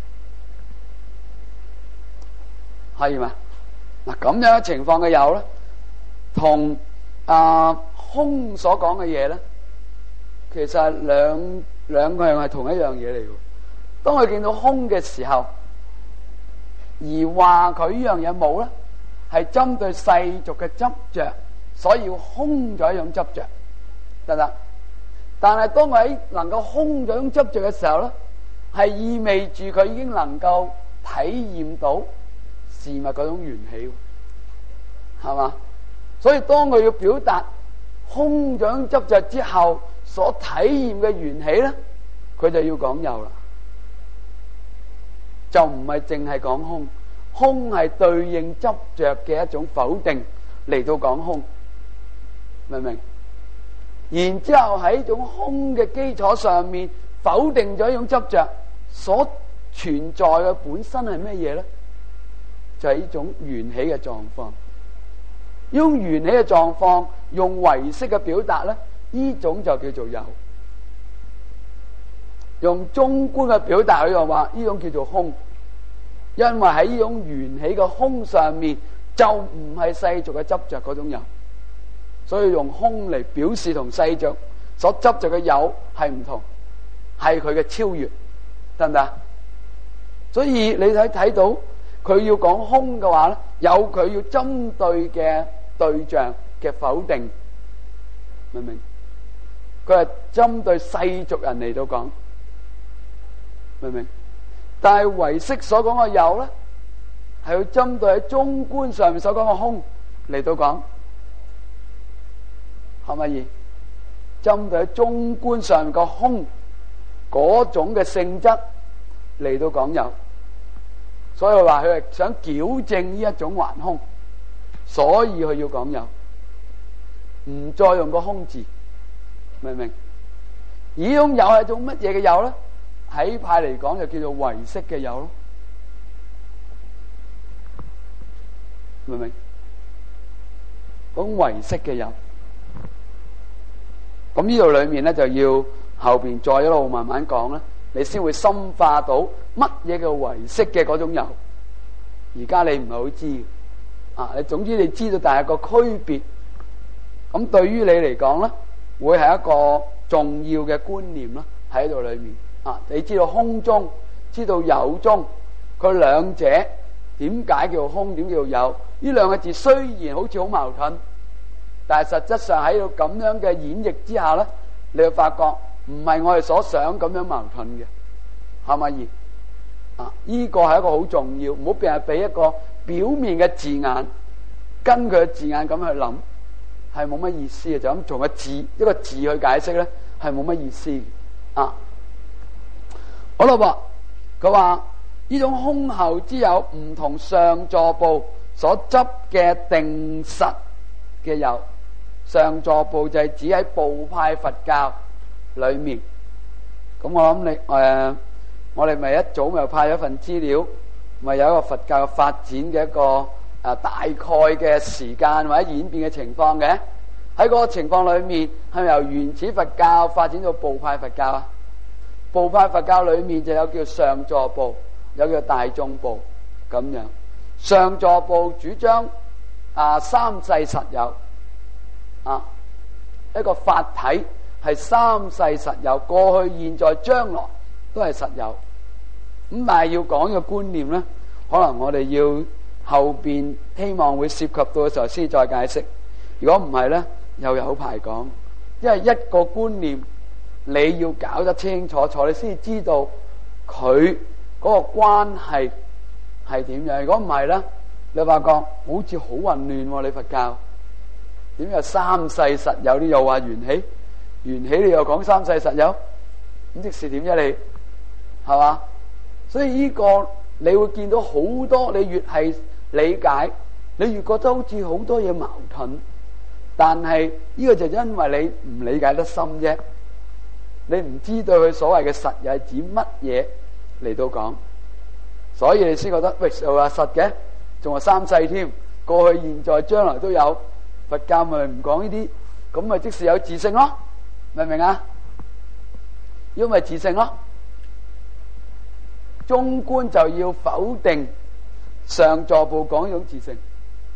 係嘛？嗱，咁樣嘅情況嘅有咧，同啊、呃、空所講嘅嘢咧，其實係兩兩個樣係同一樣嘢嚟嘅。當佢見到空嘅時候，而話佢呢樣嘢冇咧，係針對世俗嘅執着，所以要空咗一種執着，得唔得？但係當佢喺能夠空咗一種執着嘅時候咧，係意味住佢已經能夠體驗到事物嗰種緣起，係嘛？所以當佢要表達空咗一種執着之後所體驗嘅緣起咧，佢就要講有啦，就唔係淨係講空。空係對應執着嘅一種否定嚟到講空，明唔明？然之後喺種空嘅基礎上面否定咗一種執着所存在嘅本身係咩嘢咧？就係、是、呢種緣起嘅狀況。呢種緣起嘅狀況用唯識嘅表達咧，呢種就叫做有。用中觀嘅表達，佢就話呢種叫做空。因為喺呢種緣起嘅空上面，就唔係世俗嘅執着嗰種有，所以用空嚟表示同世俗所執着嘅有係唔同，係佢嘅超越，得唔得？所以你睇睇到佢要講空嘅話咧，有佢要針對嘅對象嘅否定，明唔明？佢係針對世俗人嚟到講，明唔明？但係唯識所講嘅有咧，係要針對喺中觀上面所講嘅空， 嚟到講，可唔可以？針對喺中觀上個空嗰種嘅性質嚟到講有，所以話佢係想矯正呢一種還空，所以佢要講有，唔再用個空字，明唔明？而呢種有係一種乜嘢嘅有咧？喺派嚟講就叫做唯識嘅有咯，明唔明？講唯識嘅有，咁呢度裏面咧就要後邊再一路慢慢講啦，你先會深化到乜嘢叫唯識嘅嗰種有。而家你唔係好知啊，你總之你知道，但係個區別，咁對於你嚟講咧，會係一個重要嘅觀念啦，喺度裏面。啊！你知道空中，知道有中，佢兩者點解叫空？點叫有？呢兩個字雖然好似好矛盾，但係實質上喺度咁樣嘅演繹之下咧，你會發覺唔係我哋所想咁樣矛盾嘅，係咪？啊！呢個係一個好重要，唔好淨係俾一個表面嘅字眼，跟佢嘅字眼咁去諗，係冇乜意思嘅。就咁從個字一個字去解釋咧，係冇乜意思嘅啊！好啦噃，佢話呢種空後之有唔同上座部所執嘅定實嘅有，上座部就係指喺部派佛教裏面。咁我諗你誒、呃，我哋咪一早咪派咗份資料，咪有一個佛教發展嘅一個誒、呃、大概嘅時間或者演變嘅情況嘅。喺嗰個情況裏面，係咪由原始佛教發展到部派佛教啊？部派佛教裏面就有叫上座部，有叫大眾部咁樣。上座部主張啊三世實有，啊一個法體係三世實有，過去、現在、將來都係實有。咁但係要講嘅觀念咧，可能我哋要後邊希望會涉及到嘅時候先再解釋。如果唔係咧，又有排講，因為一個觀念。你要搞得清楚楚，你先知道佢嗰個關係係點樣。如果唔係咧，你發覺好似好混亂喎。你佛教點有三世實有？你又話緣起，緣起你又講三世實有，咁即是點啫？你係嘛？所以呢個你會見到好多，你越係理解，你越覺得好似好多嘢矛盾。但係呢個就因為你唔理解得深啫。你唔知道佢所謂嘅實又係指乜嘢嚟到講，所以你先覺得喂又話實嘅，仲話三世添，過去、現在、將來都有。佛教咪唔講呢啲，咁咪即是有自性咯，明唔明啊？因為自性咯，中觀就要否定上座部講呢種自性，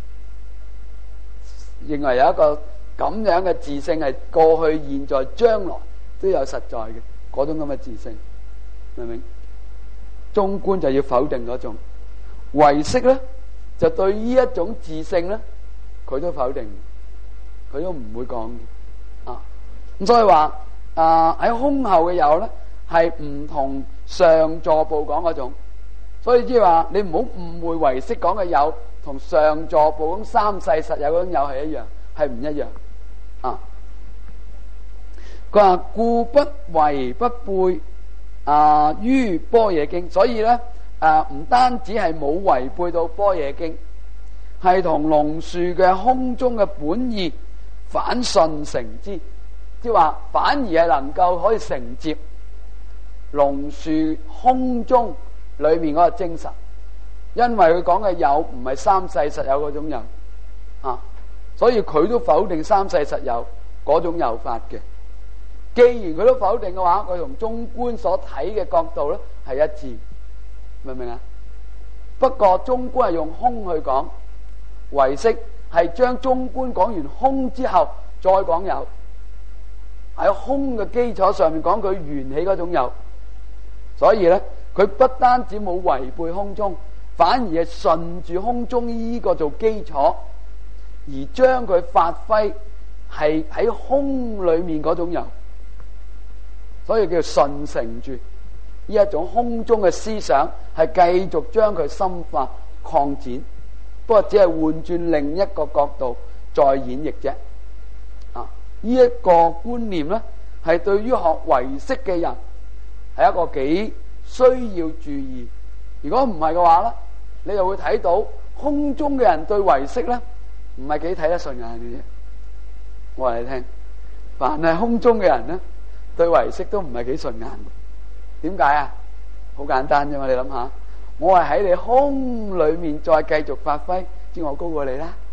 認為有一個咁樣嘅自性係過去、現在、將來都有實在嘅嗰種咁嘅自性，明唔明？中觀就要否定嗰種，唯識咧就對呢一種自性咧，佢都否定，佢都唔會講啊。咁所以話啊喺空後嘅有咧係唔同上座部講嗰種，所以即係話你唔好誤會唯識講嘅有同上座部咁三世實有嗰種有係一樣，係唔一樣啊。佢話故不違不背啊於般若經，所以咧啊唔單止係冇違背到般若經，係同龍樹嘅空中嘅本意反順承之，即係話反而係能夠可以承接龍樹空中裏面嗰個精神，因為佢講嘅有唔係三世實有嗰種有啊，所以佢都否定三世實有嗰種有法嘅。既然佢都否定嘅話，佢同中觀所睇嘅角度咧係一致，明唔明啊？不過中觀係用空去講，唯識係將中觀講完空之後再講有，喺空嘅基礎上面講佢緣起嗰種有，所以咧佢不單止冇違背空中，反而係順住空中呢個做基礎，而將佢發揮係喺空裏面嗰種有。所以叫順承住呢一種空中嘅思想，係繼續將佢深化擴展。 不過只係換轉另一個角度再演繹啫。啊，呢、這、一個觀念咧，係對於學唯識嘅人係一個幾需要注意。如果唔係嘅話咧，你就會睇到空中嘅人對唯識咧，唔係幾睇得順眼嘅啫。我話你聽，凡係空中嘅人咧，對唯識都唔係幾順眼。點解啊？好簡單啫嘛，你諗下，我係喺你空裏面再繼續發揮，知我高過你啦，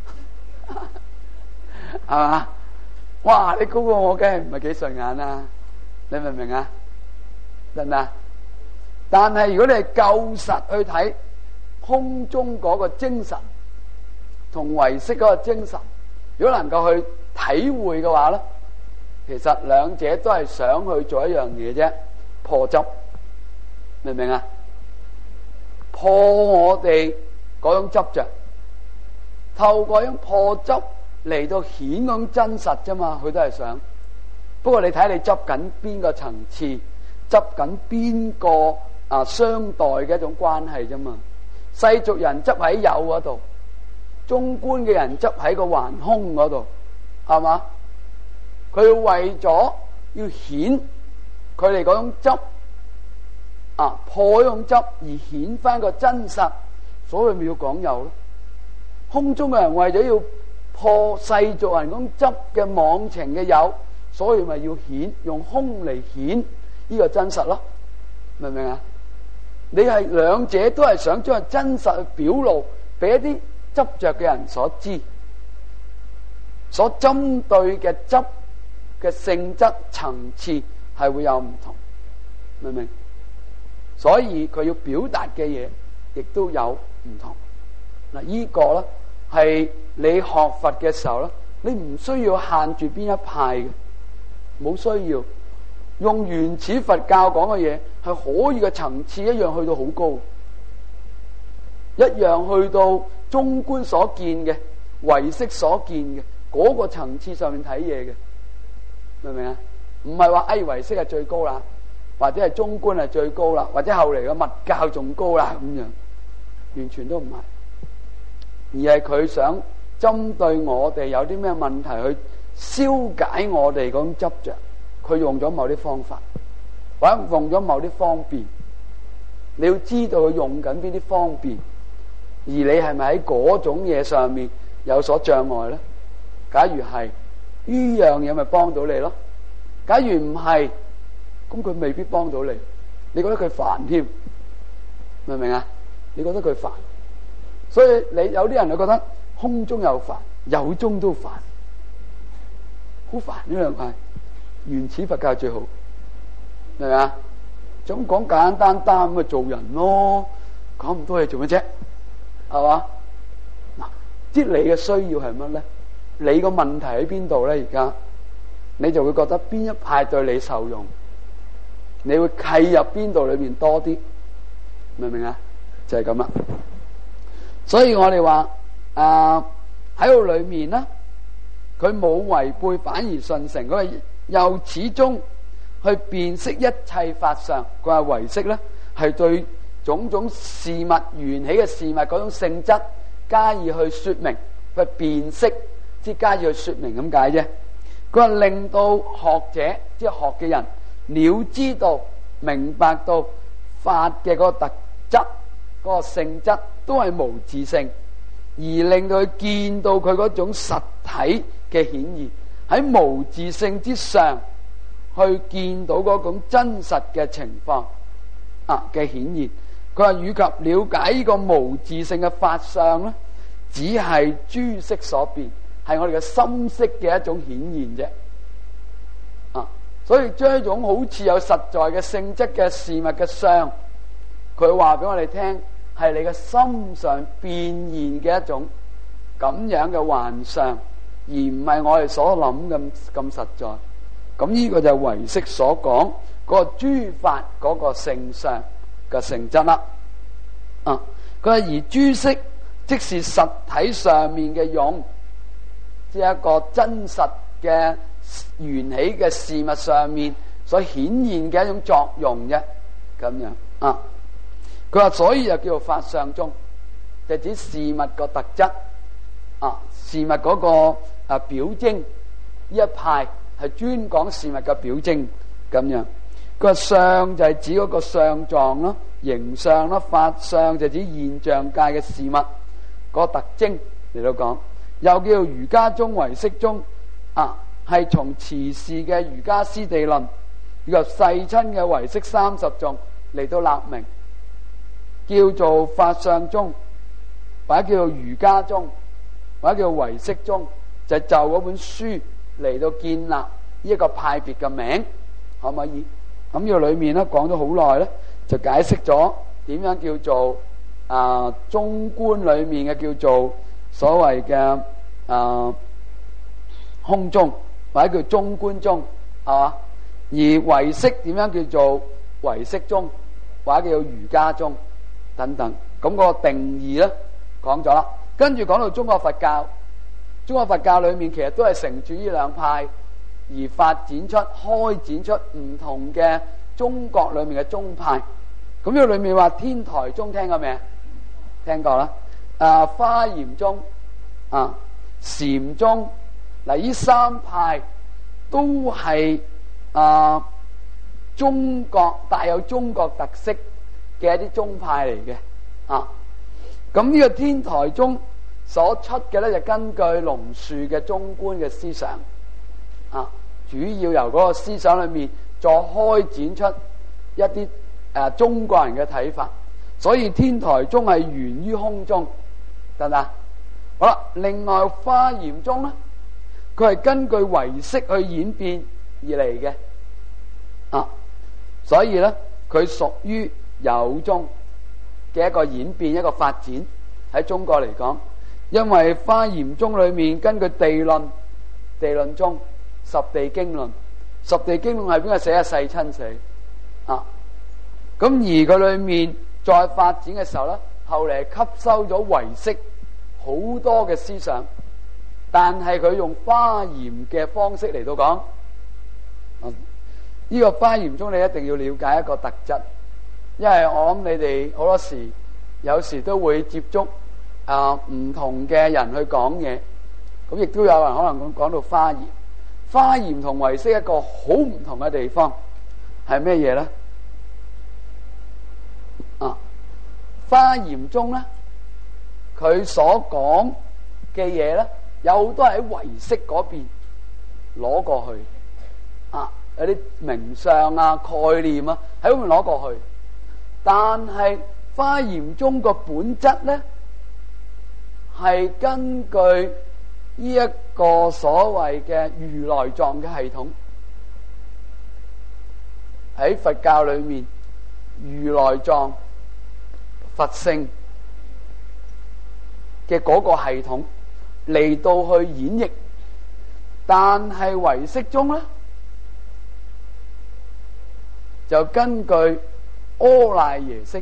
係嘛？哇，你高過我，梗係唔係幾順眼啦？你明唔明啊？得唔得？但係如果你係夠實去睇空中嗰個精神同唯識嗰個精神，如果能夠去體會嘅話咧，其實兩者都係想去做一樣嘢啫，破執。明唔明啊？破我哋嗰種執着，透過種破執嚟到顯嗰種真實啫嘛，佢都係想。不過你睇你執緊邊個層次，執緊邊個啊相待嘅一種關係啫嘛。世俗人執喺有嗰度，中觀嘅人執喺個還空嗰度，係嘛？佢要為咗要顯佢哋嗰種執。啊！破用執而顯翻個真實，所以咪要講有咯。空中嘅人為咗要破世俗人咁執嘅妄情嘅有，所以咪要顯用空嚟顯呢個真實咯。明唔明啊？你係兩者都係想將個真實去表露俾一啲執着嘅人所知，所針對嘅執嘅性質層次係會有唔同，明唔明？所以佢要表達嘅嘢，亦都有唔同。嗱，呢個咧係你學佛嘅時候咧，你唔需要限住邊一派嘅，冇需要用原始佛教講嘅嘢，係可以嘅層次一樣去到好高，一樣去到中觀所見嘅唯識所見嘅嗰個層次上面睇嘢嘅，明唔明啊？唔係話哎唯識係最高啦。或者係中觀係最高啦，或者後嚟嘅密教仲高啦，咁樣完全都唔係，而係佢想針對我哋有啲咩問題去消解我哋嗰種執着，佢用咗某啲方法，或者用咗某啲方便。你要知道佢用緊邊啲方便，而你係咪喺嗰種嘢上面有所障礙咧？假如係呢樣嘢，咪幫到你咯。假如唔係，咁佢未必幫到你，你覺得佢煩添，明唔明啊？你覺得佢煩，所以你有啲人就覺得空中有煩，有中都煩，好煩呢樣係原始佛教最好，明唔明啊？總講簡簡單單咁咪做人咯，講咁多嘢做乜啫？係嘛？嗱，即係你嘅需要係乜咧？你個問題喺邊度咧？而家你就會覺得邊一派對你受用？你會契入邊度裏面多啲，明唔明啊？就係咁啦。所以我哋話啊喺度裏面咧，佢冇違背，反而順承。佢又始終去辨識一切法相。佢話唯識咧係對種種事物緣起嘅事物嗰種性質加以去說明，去辨識，即加以去說明咁解啫。佢話令到學者即係學嘅人。了知道明白到法嘅嗰個特質，嗰個性質都係無自性，而令到佢見到佢嗰種實體嘅顯現，喺無自性之上去見到嗰種真實嘅情況啊嘅顯現。佢話以及了解呢個無自性嘅法相咧，只係諸色所變，係我哋嘅心識嘅一種顯現啫。所以將一種好似有實在嘅性質嘅事物嘅相，佢話俾我哋聽，係你嘅心上變現嘅一種咁樣嘅幻象，而唔係我哋所諗咁咁實在。咁呢個就係唯識所講嗰個諸法嗰個性相嘅性質啦。啊，佢話而諸色即是實體上面嘅用，即係一個真實嘅緣起嘅事物上面所顯現嘅一種作用啫，咁樣啊。佢話所以就叫做法相宗， 就指事物個特質啊，事物嗰個啊表徵。呢一派係專講事物嘅表徵咁樣。個相就係指嗰個相狀咯，形相咯，法相就指現象界嘅事物個特徵嚟到講。又叫做瑜伽宗、唯識宗啊，係從持事嘅瑜伽師地論以及世親嘅唯識三十頌嚟到立名，叫做法相宗，或者叫做瑜伽宗，或者叫做唯識宗，就係就嗰本書嚟到建立呢一個派別嘅名，可唔可以？咁呢個裏面咧講咗好耐咧，就解釋咗點樣叫做啊中觀裏面嘅叫做所謂嘅啊空宗，或者叫中觀宗，係嘛？而唯識點樣叫做唯識宗，或者叫做瑜伽宗等等。咁個定義咧講咗啦，跟住講到中國佛教，中國佛教裏面其實都係承住呢兩派而發展出、開展出唔同嘅中國裏面嘅宗派。咁呢個裏面話天台宗聽過未？聽過啦。啊，華嚴宗啊，禪宗，嗱，呢三派都係啊中國帶有中國特色嘅一啲宗派嚟嘅啊。咁呢個天台宗所出嘅咧，就根據龍樹嘅中觀嘅思想啊，主要由嗰個思想裏面再開展出一啲誒、啊、中國人嘅睇法，所以天台宗係源於空宗，得唔得？好啦，另外華嚴宗咧，佢係根據唯識去演變而嚟嘅啊，所以咧佢屬於有宗嘅一個演變、一個發展喺中國嚟講。因為華嚴宗裏面根據地論、地論宗、十地經論，十地經論係邊個寫啊？世親寫啊。咁而佢裏面再發展嘅時候咧，後嚟吸收咗唯識好多嘅思想，但係佢用華嚴嘅方式嚟到講。呢、呢個華嚴宗你一定要了解一個特質，因為我諗你哋好多時有時都會接觸。啊，唔同嘅人去講嘢，咁亦都有人可能講到華嚴。華嚴同唯識一個好唔同嘅地方係咩嘢咧？啊，華嚴宗咧，佢所講嘅嘢咧，有好多喺唯識嗰邊攞過去，啊，有啲名相啊、概念啊喺嗰邊攞過去，但係華嚴宗個本質咧，係根據呢一個所謂嘅如來藏嘅系統，喺佛教裏面如來藏佛性嘅嗰個系統嚟到去演繹，但係唯識宗咧就根據阿賴耶識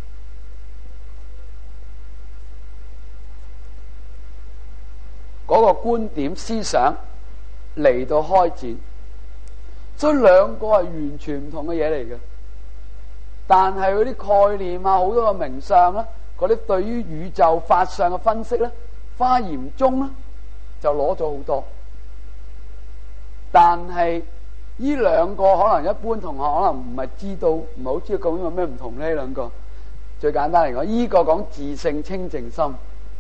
嗰個觀點思想嚟到開展，所以兩個係完全唔同嘅嘢嚟嘅。但係嗰啲概念啊，好多個名相咧，嗰啲對於宇宙法相嘅分析咧，華嚴宗咧就攞咗好多。但係呢兩個可能一般同學可能唔係知道，唔係好知道究竟有咩唔同呢？兩個最簡單嚟講，呢個講自性清淨心。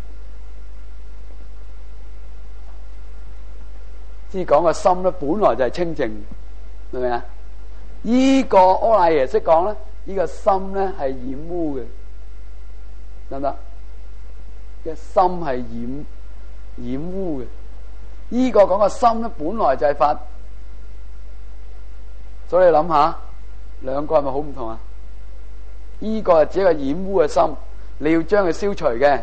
知講個心咧，本來就係清淨，明唔明啊？依個阿賴耶識講咧，依個心咧係染污嘅，得唔得？嘅心係染染污嘅。依個講個心咧，本來就係法，所以你諗下，兩個係咪好唔同啊？依個係只係個染污嘅心，你要將佢消除嘅，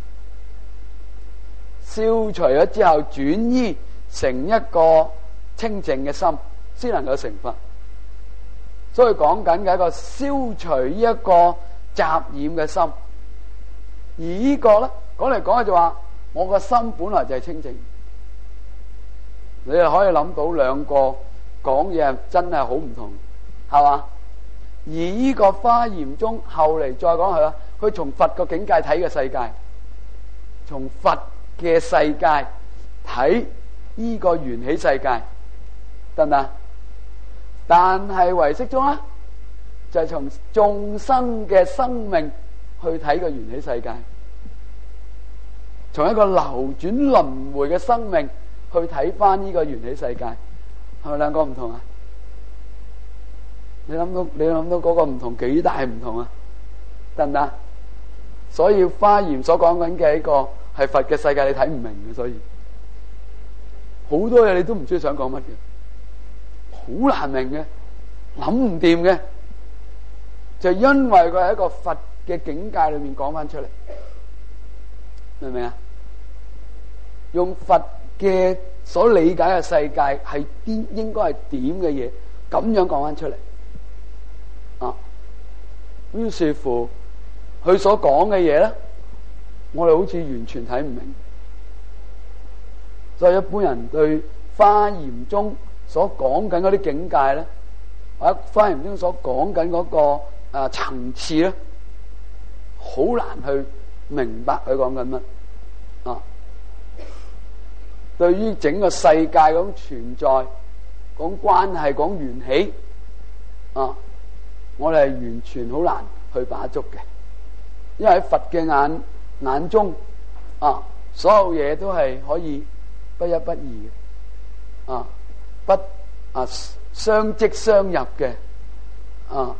消除咗之後轉依成一個清淨嘅心，先能夠成佛。所以講緊嘅一個消除呢一個雜染嘅心，而呢個咧講嚟講去就話，我個心本來就係清淨。你就可以諗到兩個講嘢真係好唔同，係嘛？而呢個華嚴宗後嚟再講係啦，佢從佛個境界睇嘅世界， 從佛嘅世界睇呢個緣起世界，得唔得？但係唯識中咧，就係從眾生嘅生命去睇個緣起世界，從一個流轉輪迴嘅生命去睇翻呢個緣起世界，係咪兩個唔同啊？你諗到你諗到嗰個唔同幾大唔同啊？得唔得？所以華嚴所講緊嘅一個係佛嘅世界，你睇唔明嘅，所以好多嘢你都唔知想講乜嘅，好難明嘅，諗唔掂嘅，就因為佢係一個佛嘅境界裏面講翻出嚟，明唔明啊？用佛嘅所理解嘅世界係啲應該係點嘅嘢，咁樣講翻出嚟啊。於是乎佢所講嘅嘢咧，我哋好似完全睇唔明。所以一般人對華嚴中所講緊嗰啲境界咧，或者華嚴中所講緊嗰個誒層次咧，好難去明白佢講緊乜啊。對於整個世界咁存在、講關係、講緣起啊，我哋係完全好難去把捉嘅。因為喺佛嘅眼眼中啊，所有嘢都係可以不一不二嘅，啊不啊相即相入嘅，啊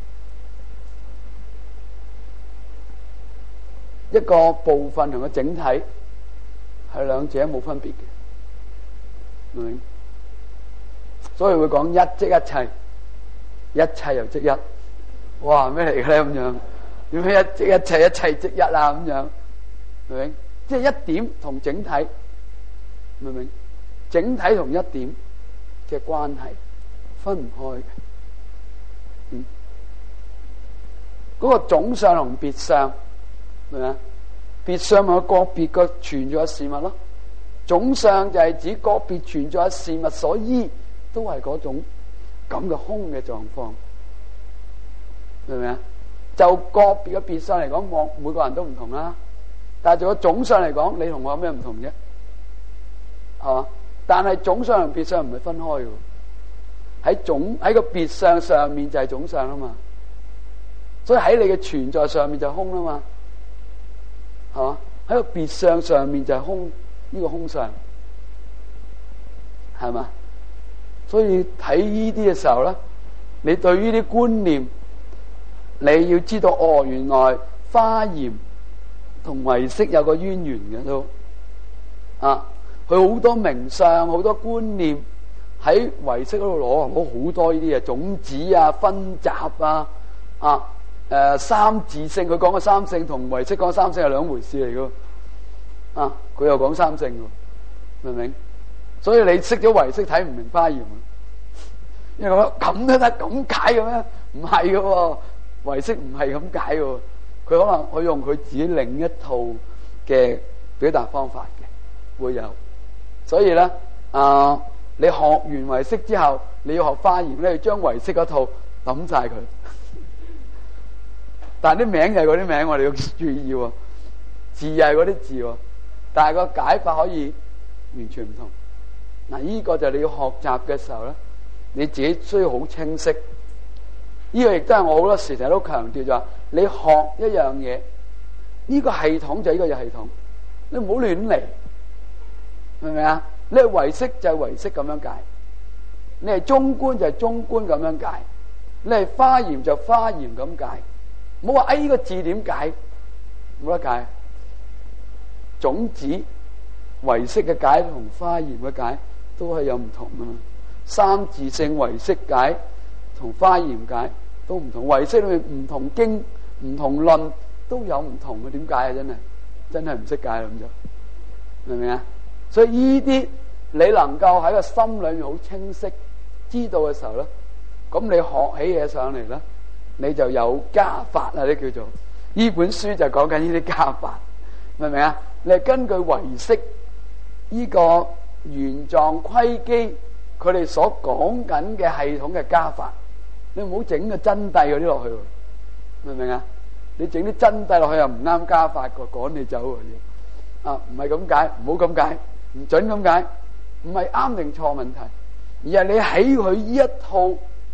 一個部分同個整體係兩者冇分別嘅，明唔明？所以會講一即一切，一切又即一，哇咩嚟嘅咧咁樣？點解一即一切，一切即一啊？咁樣明唔明？即係一點同整體，明唔明？整體同一點嘅關係分唔開嘅。嗯，嗰個總相同別相，明唔明啊？別相咪個別個存在嘅事物咯，總相就係指個別存在嘅事物所依，都係嗰種咁嘅空嘅狀況，明唔明啊？就個別嘅別相嚟講，我每個人都唔同啦。但係做個總相嚟講，你同我有咩唔同啫？係嘛？但係總相同別相唔係分開嘅，喺總喺個別相上面就係總相啊嘛。所以喺你嘅存在上面就係空啊嘛，係嘛？喺個別相上面就係空，呢個空相係嘛？所以睇呢啲嘅時候咧，你對於啲觀念，你要知道哦，原來華嚴同唯識有個淵源嘅都啊，佢好多名相、好多觀念喺唯識嗰度攞攞好多呢啲嘢，種子啊、分集啊、啊誒、呃、三自性，佢講嘅三性同唯識講三性係兩回事嚟噶，啊佢又講三性，明唔明？所以你識咗唯識睇唔明華嚴，因為咁咁都得咁解嘅咩？唔係嘅，唯識唔係咁解嘅，佢可能佢用佢自己另一套嘅表達方法嘅，會有。所以咧，啊、呃，你學完唯識之後，你要學華嚴咧，要將唯識嗰套抌晒佢。但係啲名就係嗰啲名，我哋要注意喎，字係嗰啲字喎，但係個解法可以完全唔同。嗱，呢個就係你要學習嘅時候咧，你自己需要好清晰。呢個亦都係我好多時成日都強調，就話你學一樣嘢，呢個系統就係呢個系統，你唔好亂嚟，明唔明啊？你係唯識就係唯識咁樣解，你係中觀就係中觀咁樣解，你係華嚴就華嚴咁解，唔好話哎呢個字點解，冇得解。種子唯識嘅解同華嚴嘅解都係有唔同噶嘛，三自性唯識解同華嚴解都唔同，唯識裏面唔同經唔同論都有唔同嘅，點解啊？真係真係唔識解咁就，明唔明啊？所以呢啲你能夠喺個心裏面好清晰知道嘅時候咧，咁你學起嘢上嚟咧，你就有加法啦，呢叫做呢本書就講緊呢啲加法，明唔明啊？你係根據唯識呢個原狀規基，佢哋所講緊嘅系統嘅加法，你唔好整個真諦嗰啲落去，明唔明啊？你整啲真諦落去又唔啱加法，個趕你走啊！ 啊，唔係咁解，唔好咁解，唔準咁解，唔係啱定錯問題，而係你喺佢呢一套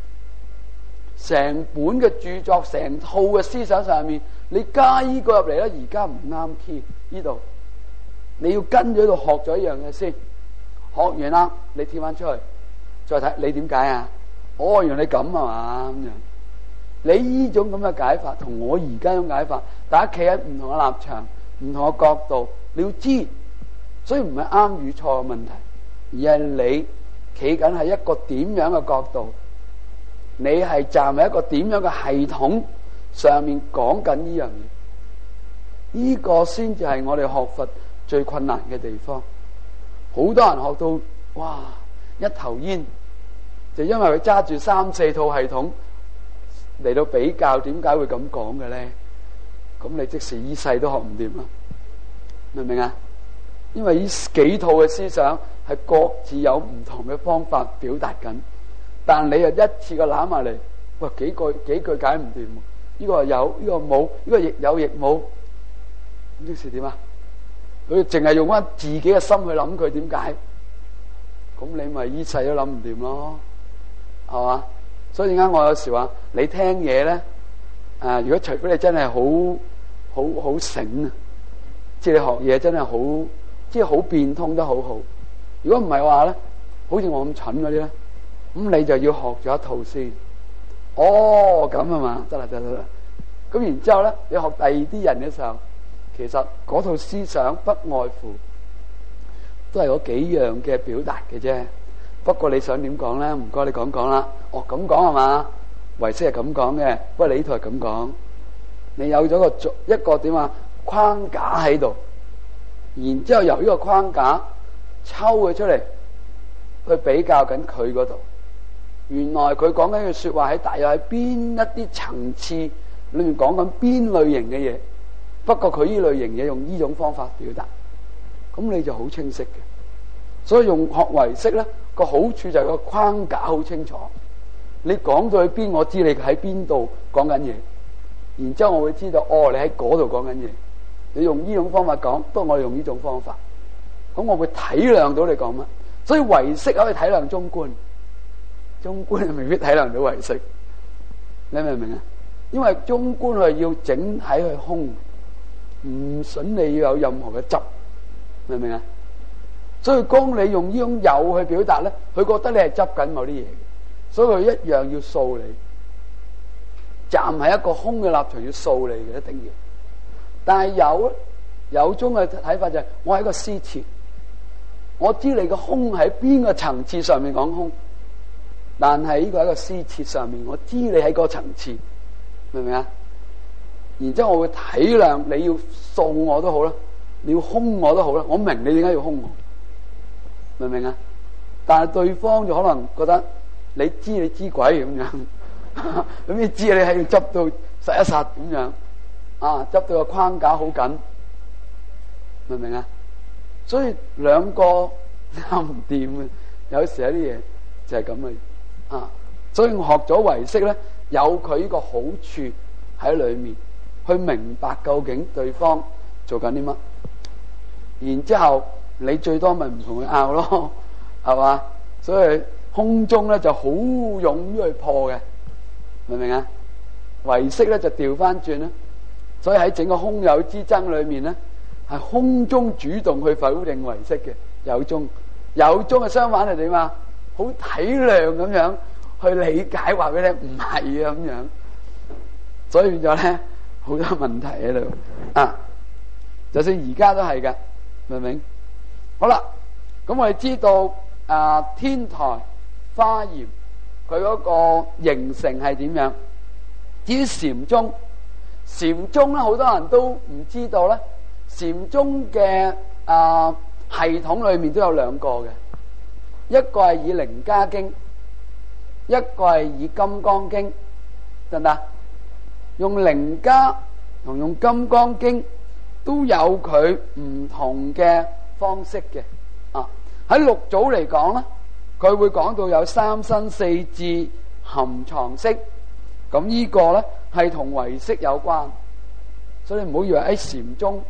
成本嘅著作、成套嘅思想上面，你加呢個入嚟咧，而家唔啱 key 呢度，你要跟住喺度學咗一樣嘢先，學完啦，你跳翻出去，再睇你點解啊？哦，原來你咁啊嘛咁樣。你呢種咁嘅解法同我而家種解法，大家企喺唔同嘅立場、唔同嘅角度，你要知，所以唔係啱與錯嘅問題，而係你企緊喺一個點樣嘅角度，你係站喺一個點樣嘅系統上面講緊呢樣嘢，呢個先至係我哋學佛最困難嘅地方。好多人學到哇一頭煙，就因為佢揸住三四套系統嚟到比較，點解會咁講嘅咧？咁你即使一世都學唔掂啦，明唔明啊？因為呢幾套嘅思想係各自有唔同嘅方法表達緊，但你又一次過攬埋嚟，喂幾句幾句解唔掂，呢個有，呢個冇，呢個亦有亦冇，咁即是點啊？佢淨係用翻自己嘅心去諗佢點解，咁你咪呢世都諗唔掂咯，係嘛？所以點解我有時話你聽嘢咧？啊，如果除非你真係好好好醒啊，即係你學嘢真係好，即係好變通得好好。如果唔係話咧，好似我咁蠢嗰啲咧，咁你就要學咗一套先。哦，咁啊嘛，得啦得啦得啦。咁然之後咧，你學第二啲人嘅時候，其實嗰套思想不外乎都係嗰幾樣嘅表達嘅啫。不過你想點講咧？唔該你講講啦。哦，咁講係嘛？唯識係咁講嘅，不過你呢套係咁講。你有咗個一個點啊框架喺度，然之後由呢個框架抽佢出嚟，去比較緊佢嗰度。原來佢講緊嘅說話喺大約喺邊一啲層次裏面講緊邊類型嘅嘢。不過佢呢類型嘢用呢種方法表達，咁你就好清晰嘅。所以用學唯識咧，個好處就係個框架好清楚。你講到去邊，我知你喺邊度講緊嘢，然之後我會知道，哦，你喺嗰度講緊嘢。你用呢種方法講，不過我哋用呢種方法，咁我會體諒到你講乜。所以唯識可以體諒中觀，中觀係未必體諒到唯識。你明唔明啊？因為中觀係要整體去空，唔准你要有任何嘅執，明唔明啊？所以當你用呢種有去表達咧，佢覺得你係執緊某啲嘢，所以佢一樣要掃你。站喺一個空嘅立場要掃你嘅，一定要。但係有有種嘅睇法就係、是，我係一個施設，我知你個空喺邊個層次上面講空，但係呢個喺個施設上面，我知你喺個層次，明唔明啊？然之後我會體諒你要掃我都好啦，你要空我都好啦，我明你點解要空我。明唔明啊？但係對方就可能覺得你知你知鬼咁樣，咁你知你係要執到實一實咁樣，啊，執到個框架好緊，明唔明啊？所以兩個啱唔掂嘅，有時有啲嘢就係咁嘅，啊，所以我學咗唯識咧，有佢呢個好處喺裏面，去明白究竟對方做緊啲乜，然之後。你最多咪唔同佢拗咯，係嘛？所以空中咧就好勇於去破嘅，明唔明啊？唯識咧就調翻轉啦，所以喺整個空有之爭裏面咧，係空中主動去否定唯識嘅有中，有中嘅相反係點啊？好體諒咁樣去理解，話俾你聽唔係啊咁樣，所以變咗咧好多問題喺度啊！就算而家都係噶，明唔明？好啦，咁我哋知道啊，天台華嚴佢嗰個形成係點樣？至於禪宗，禪宗咧好多人都唔知道咧。禪宗嘅啊系統裏面都有兩個嘅，一個係以楞伽經，一個係以金剛經，得唔得？用楞伽同用金剛經都有佢唔同嘅方式嘅，啊喺六祖嚟講咧，佢會講到有三身四智含藏識，咁呢個咧係同唯識有關，所以你唔好以為喺禪宗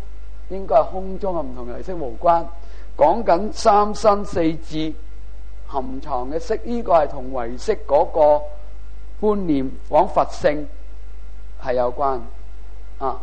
應該係空中嘅唔同形式無關，講緊三身四智含藏嘅色，呢、這個係同唯識嗰個觀念講佛性係有關啊。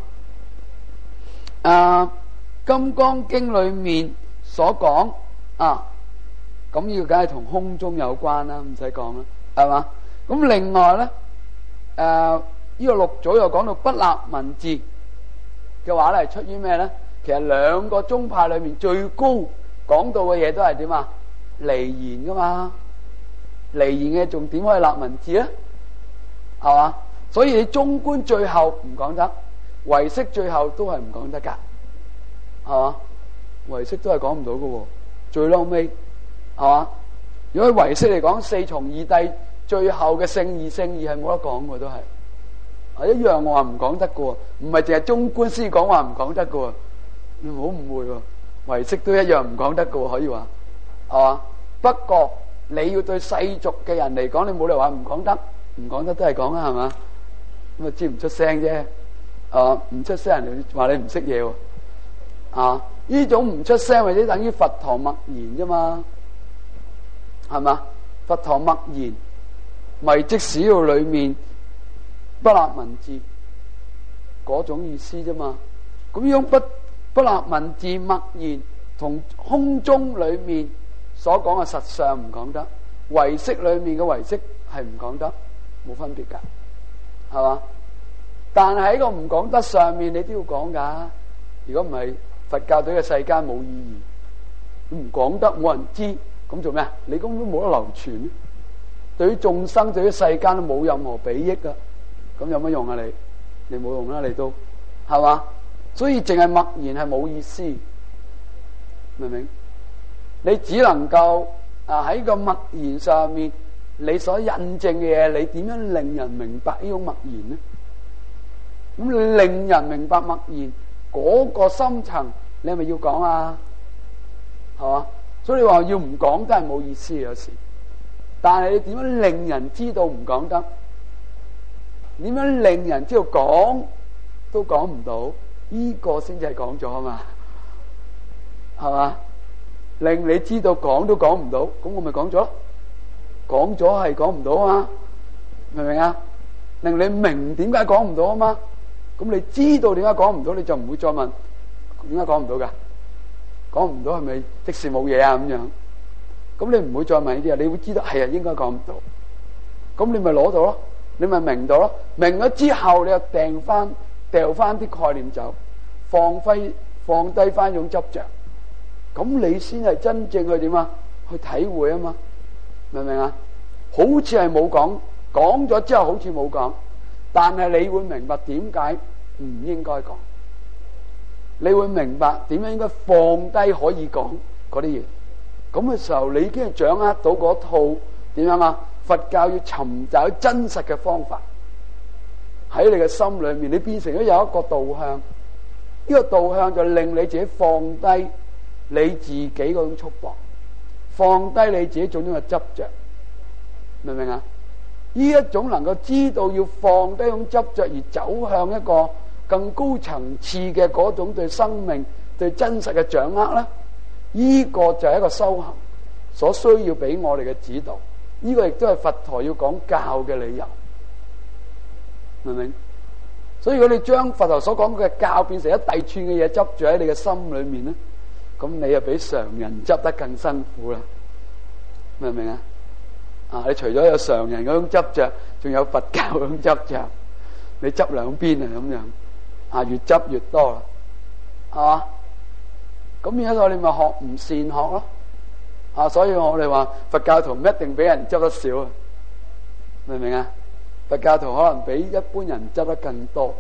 啊，《金剛經》裏面所講啊，咁要梗係同空中有關啦，唔使講啦，係嘛？咁另外咧，誒、呃，呢、這個六祖又講到不立文字嘅話咧，係出於咩咧？其實兩個宗派裏面最高講到嘅嘢都係點啊？離言噶嘛，離言嘅仲點可以立文字咧？係嘛？所以你中觀最後唔講得，唯識最後都係唔講得噶，係嘛？唯識都係講唔到噶，最嬲尾係嘛？如果喺唯識嚟講，四重義諦最後嘅聖義聖義係冇得講嘅，都係係一樣，我話唔講得噶，唔係淨係中觀先講話唔講得噶，你唔好誤會喎，唯識都一樣唔講得噶，可以話係嘛？不過你要對世俗嘅人嚟講，你冇理由話唔講得，唔講得都係講啦，係嘛？咁啊，知唔出聲啫，啊唔出聲人哋話你唔識嘢喎，啊呢種唔出聲或者等於佛陀默言啫嘛，係嘛？佛陀默言咪即使要裏面不立文字嗰種意思啫嘛。咁樣不不立文字默言同空中裏面所講嘅實相唔講得，唯識裏面嘅唯識係唔講得，冇分別噶，係嘛？但係喺個唔講得上面，你都要講噶。如果唔係，佛教對嘅世間冇意義，唔講得冇人知，咁做咩啊？你根本冇得流傳，對於眾生對於世間都冇任何裨益噶，咁有乜用啊？你你冇用啦，你都係嘛？所以淨係默言係冇意思，明唔明？你只能夠啊喺個默言上面，你所印證嘅嘢，你點樣令人明白呢種默言呢？咁你令人明白默言嗰個深層，你係咪要講啊？係嘛？所以你話要唔講都係冇意思，有時。但係你點樣令人知道唔講得？點樣令人知道講都講唔到？呢個先至係講咗啊嘛，係嘛？令你知道講都講唔到，咁我咪講咗咯。講咗係講唔到啊嘛，明唔明啊？令你明點解講唔到啊嘛，咁你知道點解講唔到，你就唔會再問點解講唔到噶？講唔到係咪即時冇嘢啊？咁樣，咁你唔會再問呢啲啊？你會知道係啊，應該講唔到，咁你咪攞到咯，你咪明到咯。明咗之後，你又掟翻掉翻啲概念走，放低放低翻種執着。咁你先係真正去點啊？去體會啊嘛，明唔明啊？好似係冇講，講咗之後好似冇講，但係你會明白點解唔應該講，你會明白點樣應該放低可以講嗰啲嘢。咁嘅時候，你已經係掌握到嗰套點樣啊？佛教要尋找真實嘅方法喺你嘅心裏面，你變成咗有一個導向，呢個導向就令你自己放低你自己嗰種束縛，放低你自己種種嘅執着，明唔明啊？呢一種能夠知道要放低種執着而走向一個更高層次嘅嗰種對生命對真實嘅掌握咧，呢個就係一個修行所需要俾我哋嘅指導。呢個亦都係佛陀要講教嘅理由，明唔明？所以如果你將佛陀所講嘅教變成一大串嘅嘢執住喺你嘅心裏面咧，咁你又比常人執得更辛苦啦，明唔明啊？啊！你除咗有常人嗰種執着，仲有佛教嗰種執着，你執兩邊啊咁樣，啊越執越多啦，係嘛？咁而家我哋咪學唔善學咯，啊！所以我哋話佛教徒唔一定俾人執得少啊，明唔明啊？佛教徒可能比一般人執得更多，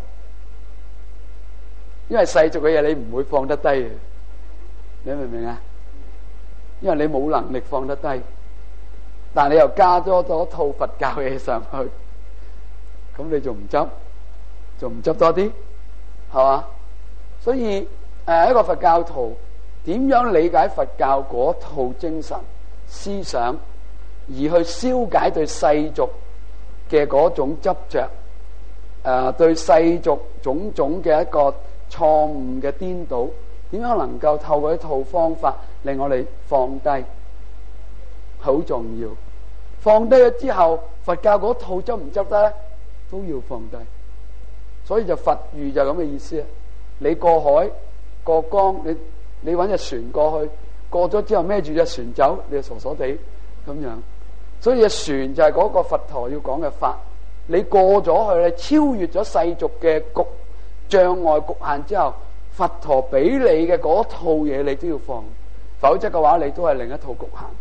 因為世俗嘅嘢你唔會放得低嘅。你明唔明啊？因為你冇能力放得低，但係你又加咗咗套佛教嘅嘢上去，咁你仲唔執？仲唔執多啲？係嘛？所以誒，一個佛教徒點樣理解佛教嗰套精神思想，而去消解對世俗嘅嗰種執着，誒，對世俗種種嘅一個錯誤嘅顛倒， 點樣能夠透過一套方法令我哋放低，好重要。放低咗之後，佛教嗰套執唔執得咧？都要放低。所以就佛喻就咁嘅意思啊！你過海過江，你你搵隻船過去，過咗之後孭住隻船走，你就傻傻地咁樣。所以隻船就係嗰個佛陀要講嘅法。你過咗去，你超越咗世俗嘅局障礙局限之後，佛陀俾你嘅嗰套嘢你都要放，否則嘅話你都係另一套局限。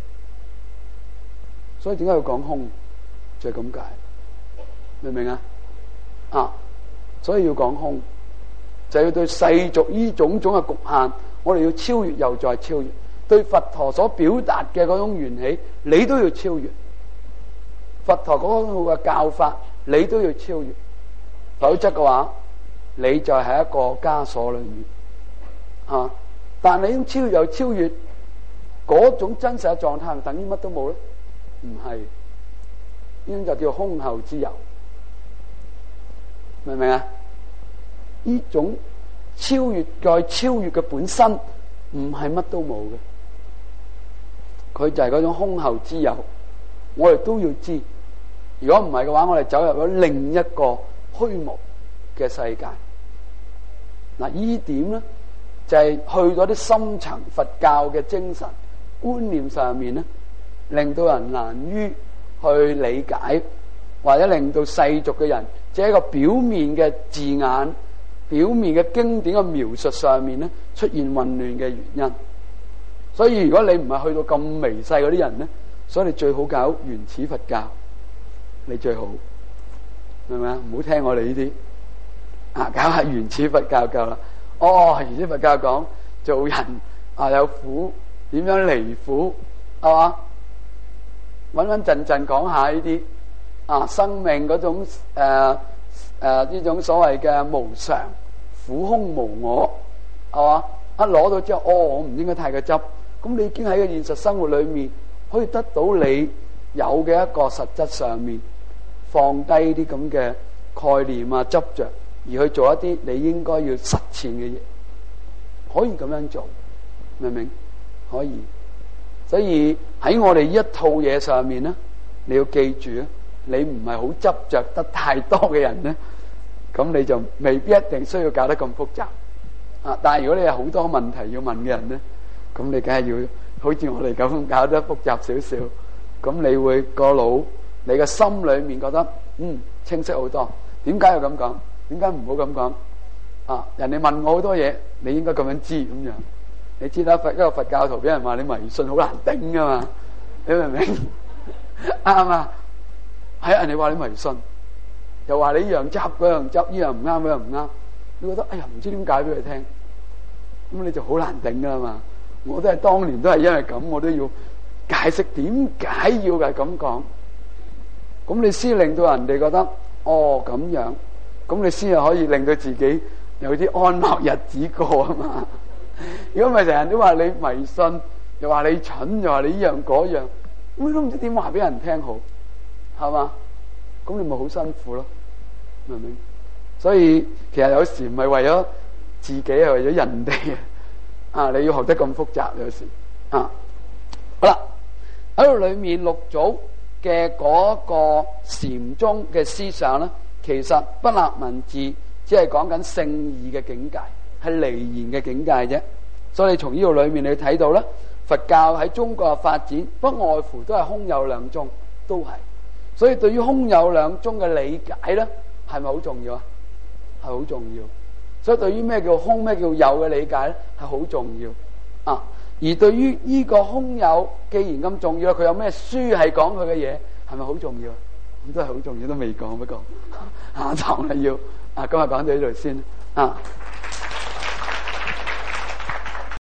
所以點解要講空？就係咁解，明唔明啊？啊！所以要講空，就係要對世俗呢種種嘅局限，我哋要超越又再超越。對佛陀所表達嘅嗰種緣起，你都要超越。佛陀嗰套嘅教法，你都要超越。否則嘅話，你就喺一個枷鎖裏面。啊！但你要超越又超越，嗰種真實嘅狀態，唔等於乜都冇咧？唔係，呢種就叫空後之遊。明唔明啊？呢種超越再超越嘅本身唔係乜都冇嘅，佢就係嗰種空後之遊。我哋都要知，如果唔係嘅話，我哋走入咗另一個虛無嘅世界。嗱，呢點咧就係、是、去咗啲深層佛教嘅精神觀念上面咧，令到人難於去理解，或者令到世俗嘅人即係一個表面嘅字眼、表面嘅經典嘅描述上面咧出現混亂嘅原因。所以如果你唔係去到咁微細嗰啲人咧，所以你最好搞原始佛教，你最好，明唔明啊？唔好聽我哋呢啲啊，搞下原始佛教夠啦。哦，原始佛教講做人啊有苦，點樣離苦，係嘛？穩穩陣陣講下呢啲啊，生命嗰種誒誒呢種所謂嘅無常、苦空無我，係嘛？一攞到之後，哦，我唔應該太過執，咁你已經喺個現實生活裏面可以得到你有嘅一個實質上面放低啲咁嘅概念啊、執着，而去做一啲你應該要實踐嘅嘢，可以咁樣做，明唔明？可以。所以喺我哋呢一套嘢上面咧，你要記住啊，你唔係好執着得太多嘅人咧，咁你就未必一定需要搞得咁複雜啊。但係如果你有好多問題要問嘅人咧，咁你梗係要好似我哋咁搞得複雜少少，咁你會個腦、你嘅心裏面覺得嗯清晰好多。點解要咁講？點解唔好咁講？啊，人哋問我好多嘢，你應該咁樣知咁樣。你知啦，佛一個佛教徒俾人話你迷信好難頂噶嘛？你明唔明？啱啊！係啊，人哋話你迷信，又話你呢樣執嗰樣執，呢樣唔啱嗰樣唔啱，你覺得哎呀唔知點解俾佢聽，咁你就好難頂噶嘛。我都係當年都係因為咁，我都要解釋點解要係咁講，咁你先令到人哋覺得哦咁樣，咁你先係可以令到自己有啲安樂日子過啊嘛。如果唔係成日都話你迷信，又話你蠢，又話你呢樣嗰樣，咁你都唔知點話俾人聽好，係嘛？咁你咪好辛苦咯，明唔明？所以其實有時唔係為咗自己，係為咗人哋啊！你要學得咁複雜，有時啊，好啦，喺度裏面六祖嘅嗰個禪宗嘅思想咧，其實不立文字，只係講緊聖義嘅境界。係離言嘅境界啫，所以你從呢度裏面你睇到咧，佛教喺中國嘅發展不外乎都係空有兩宗，都係。所以對於空有兩宗嘅理解咧，係咪好重要啊？係好重要。所以對於咩叫空、咩叫有嘅理解咧，係好重要啊。而對於呢個空有，既然咁重要，佢有咩書係講佢嘅嘢，係咪好重要啊？咁都係好重要，都未講，不過下堂係要啊，今日講到呢度先啊。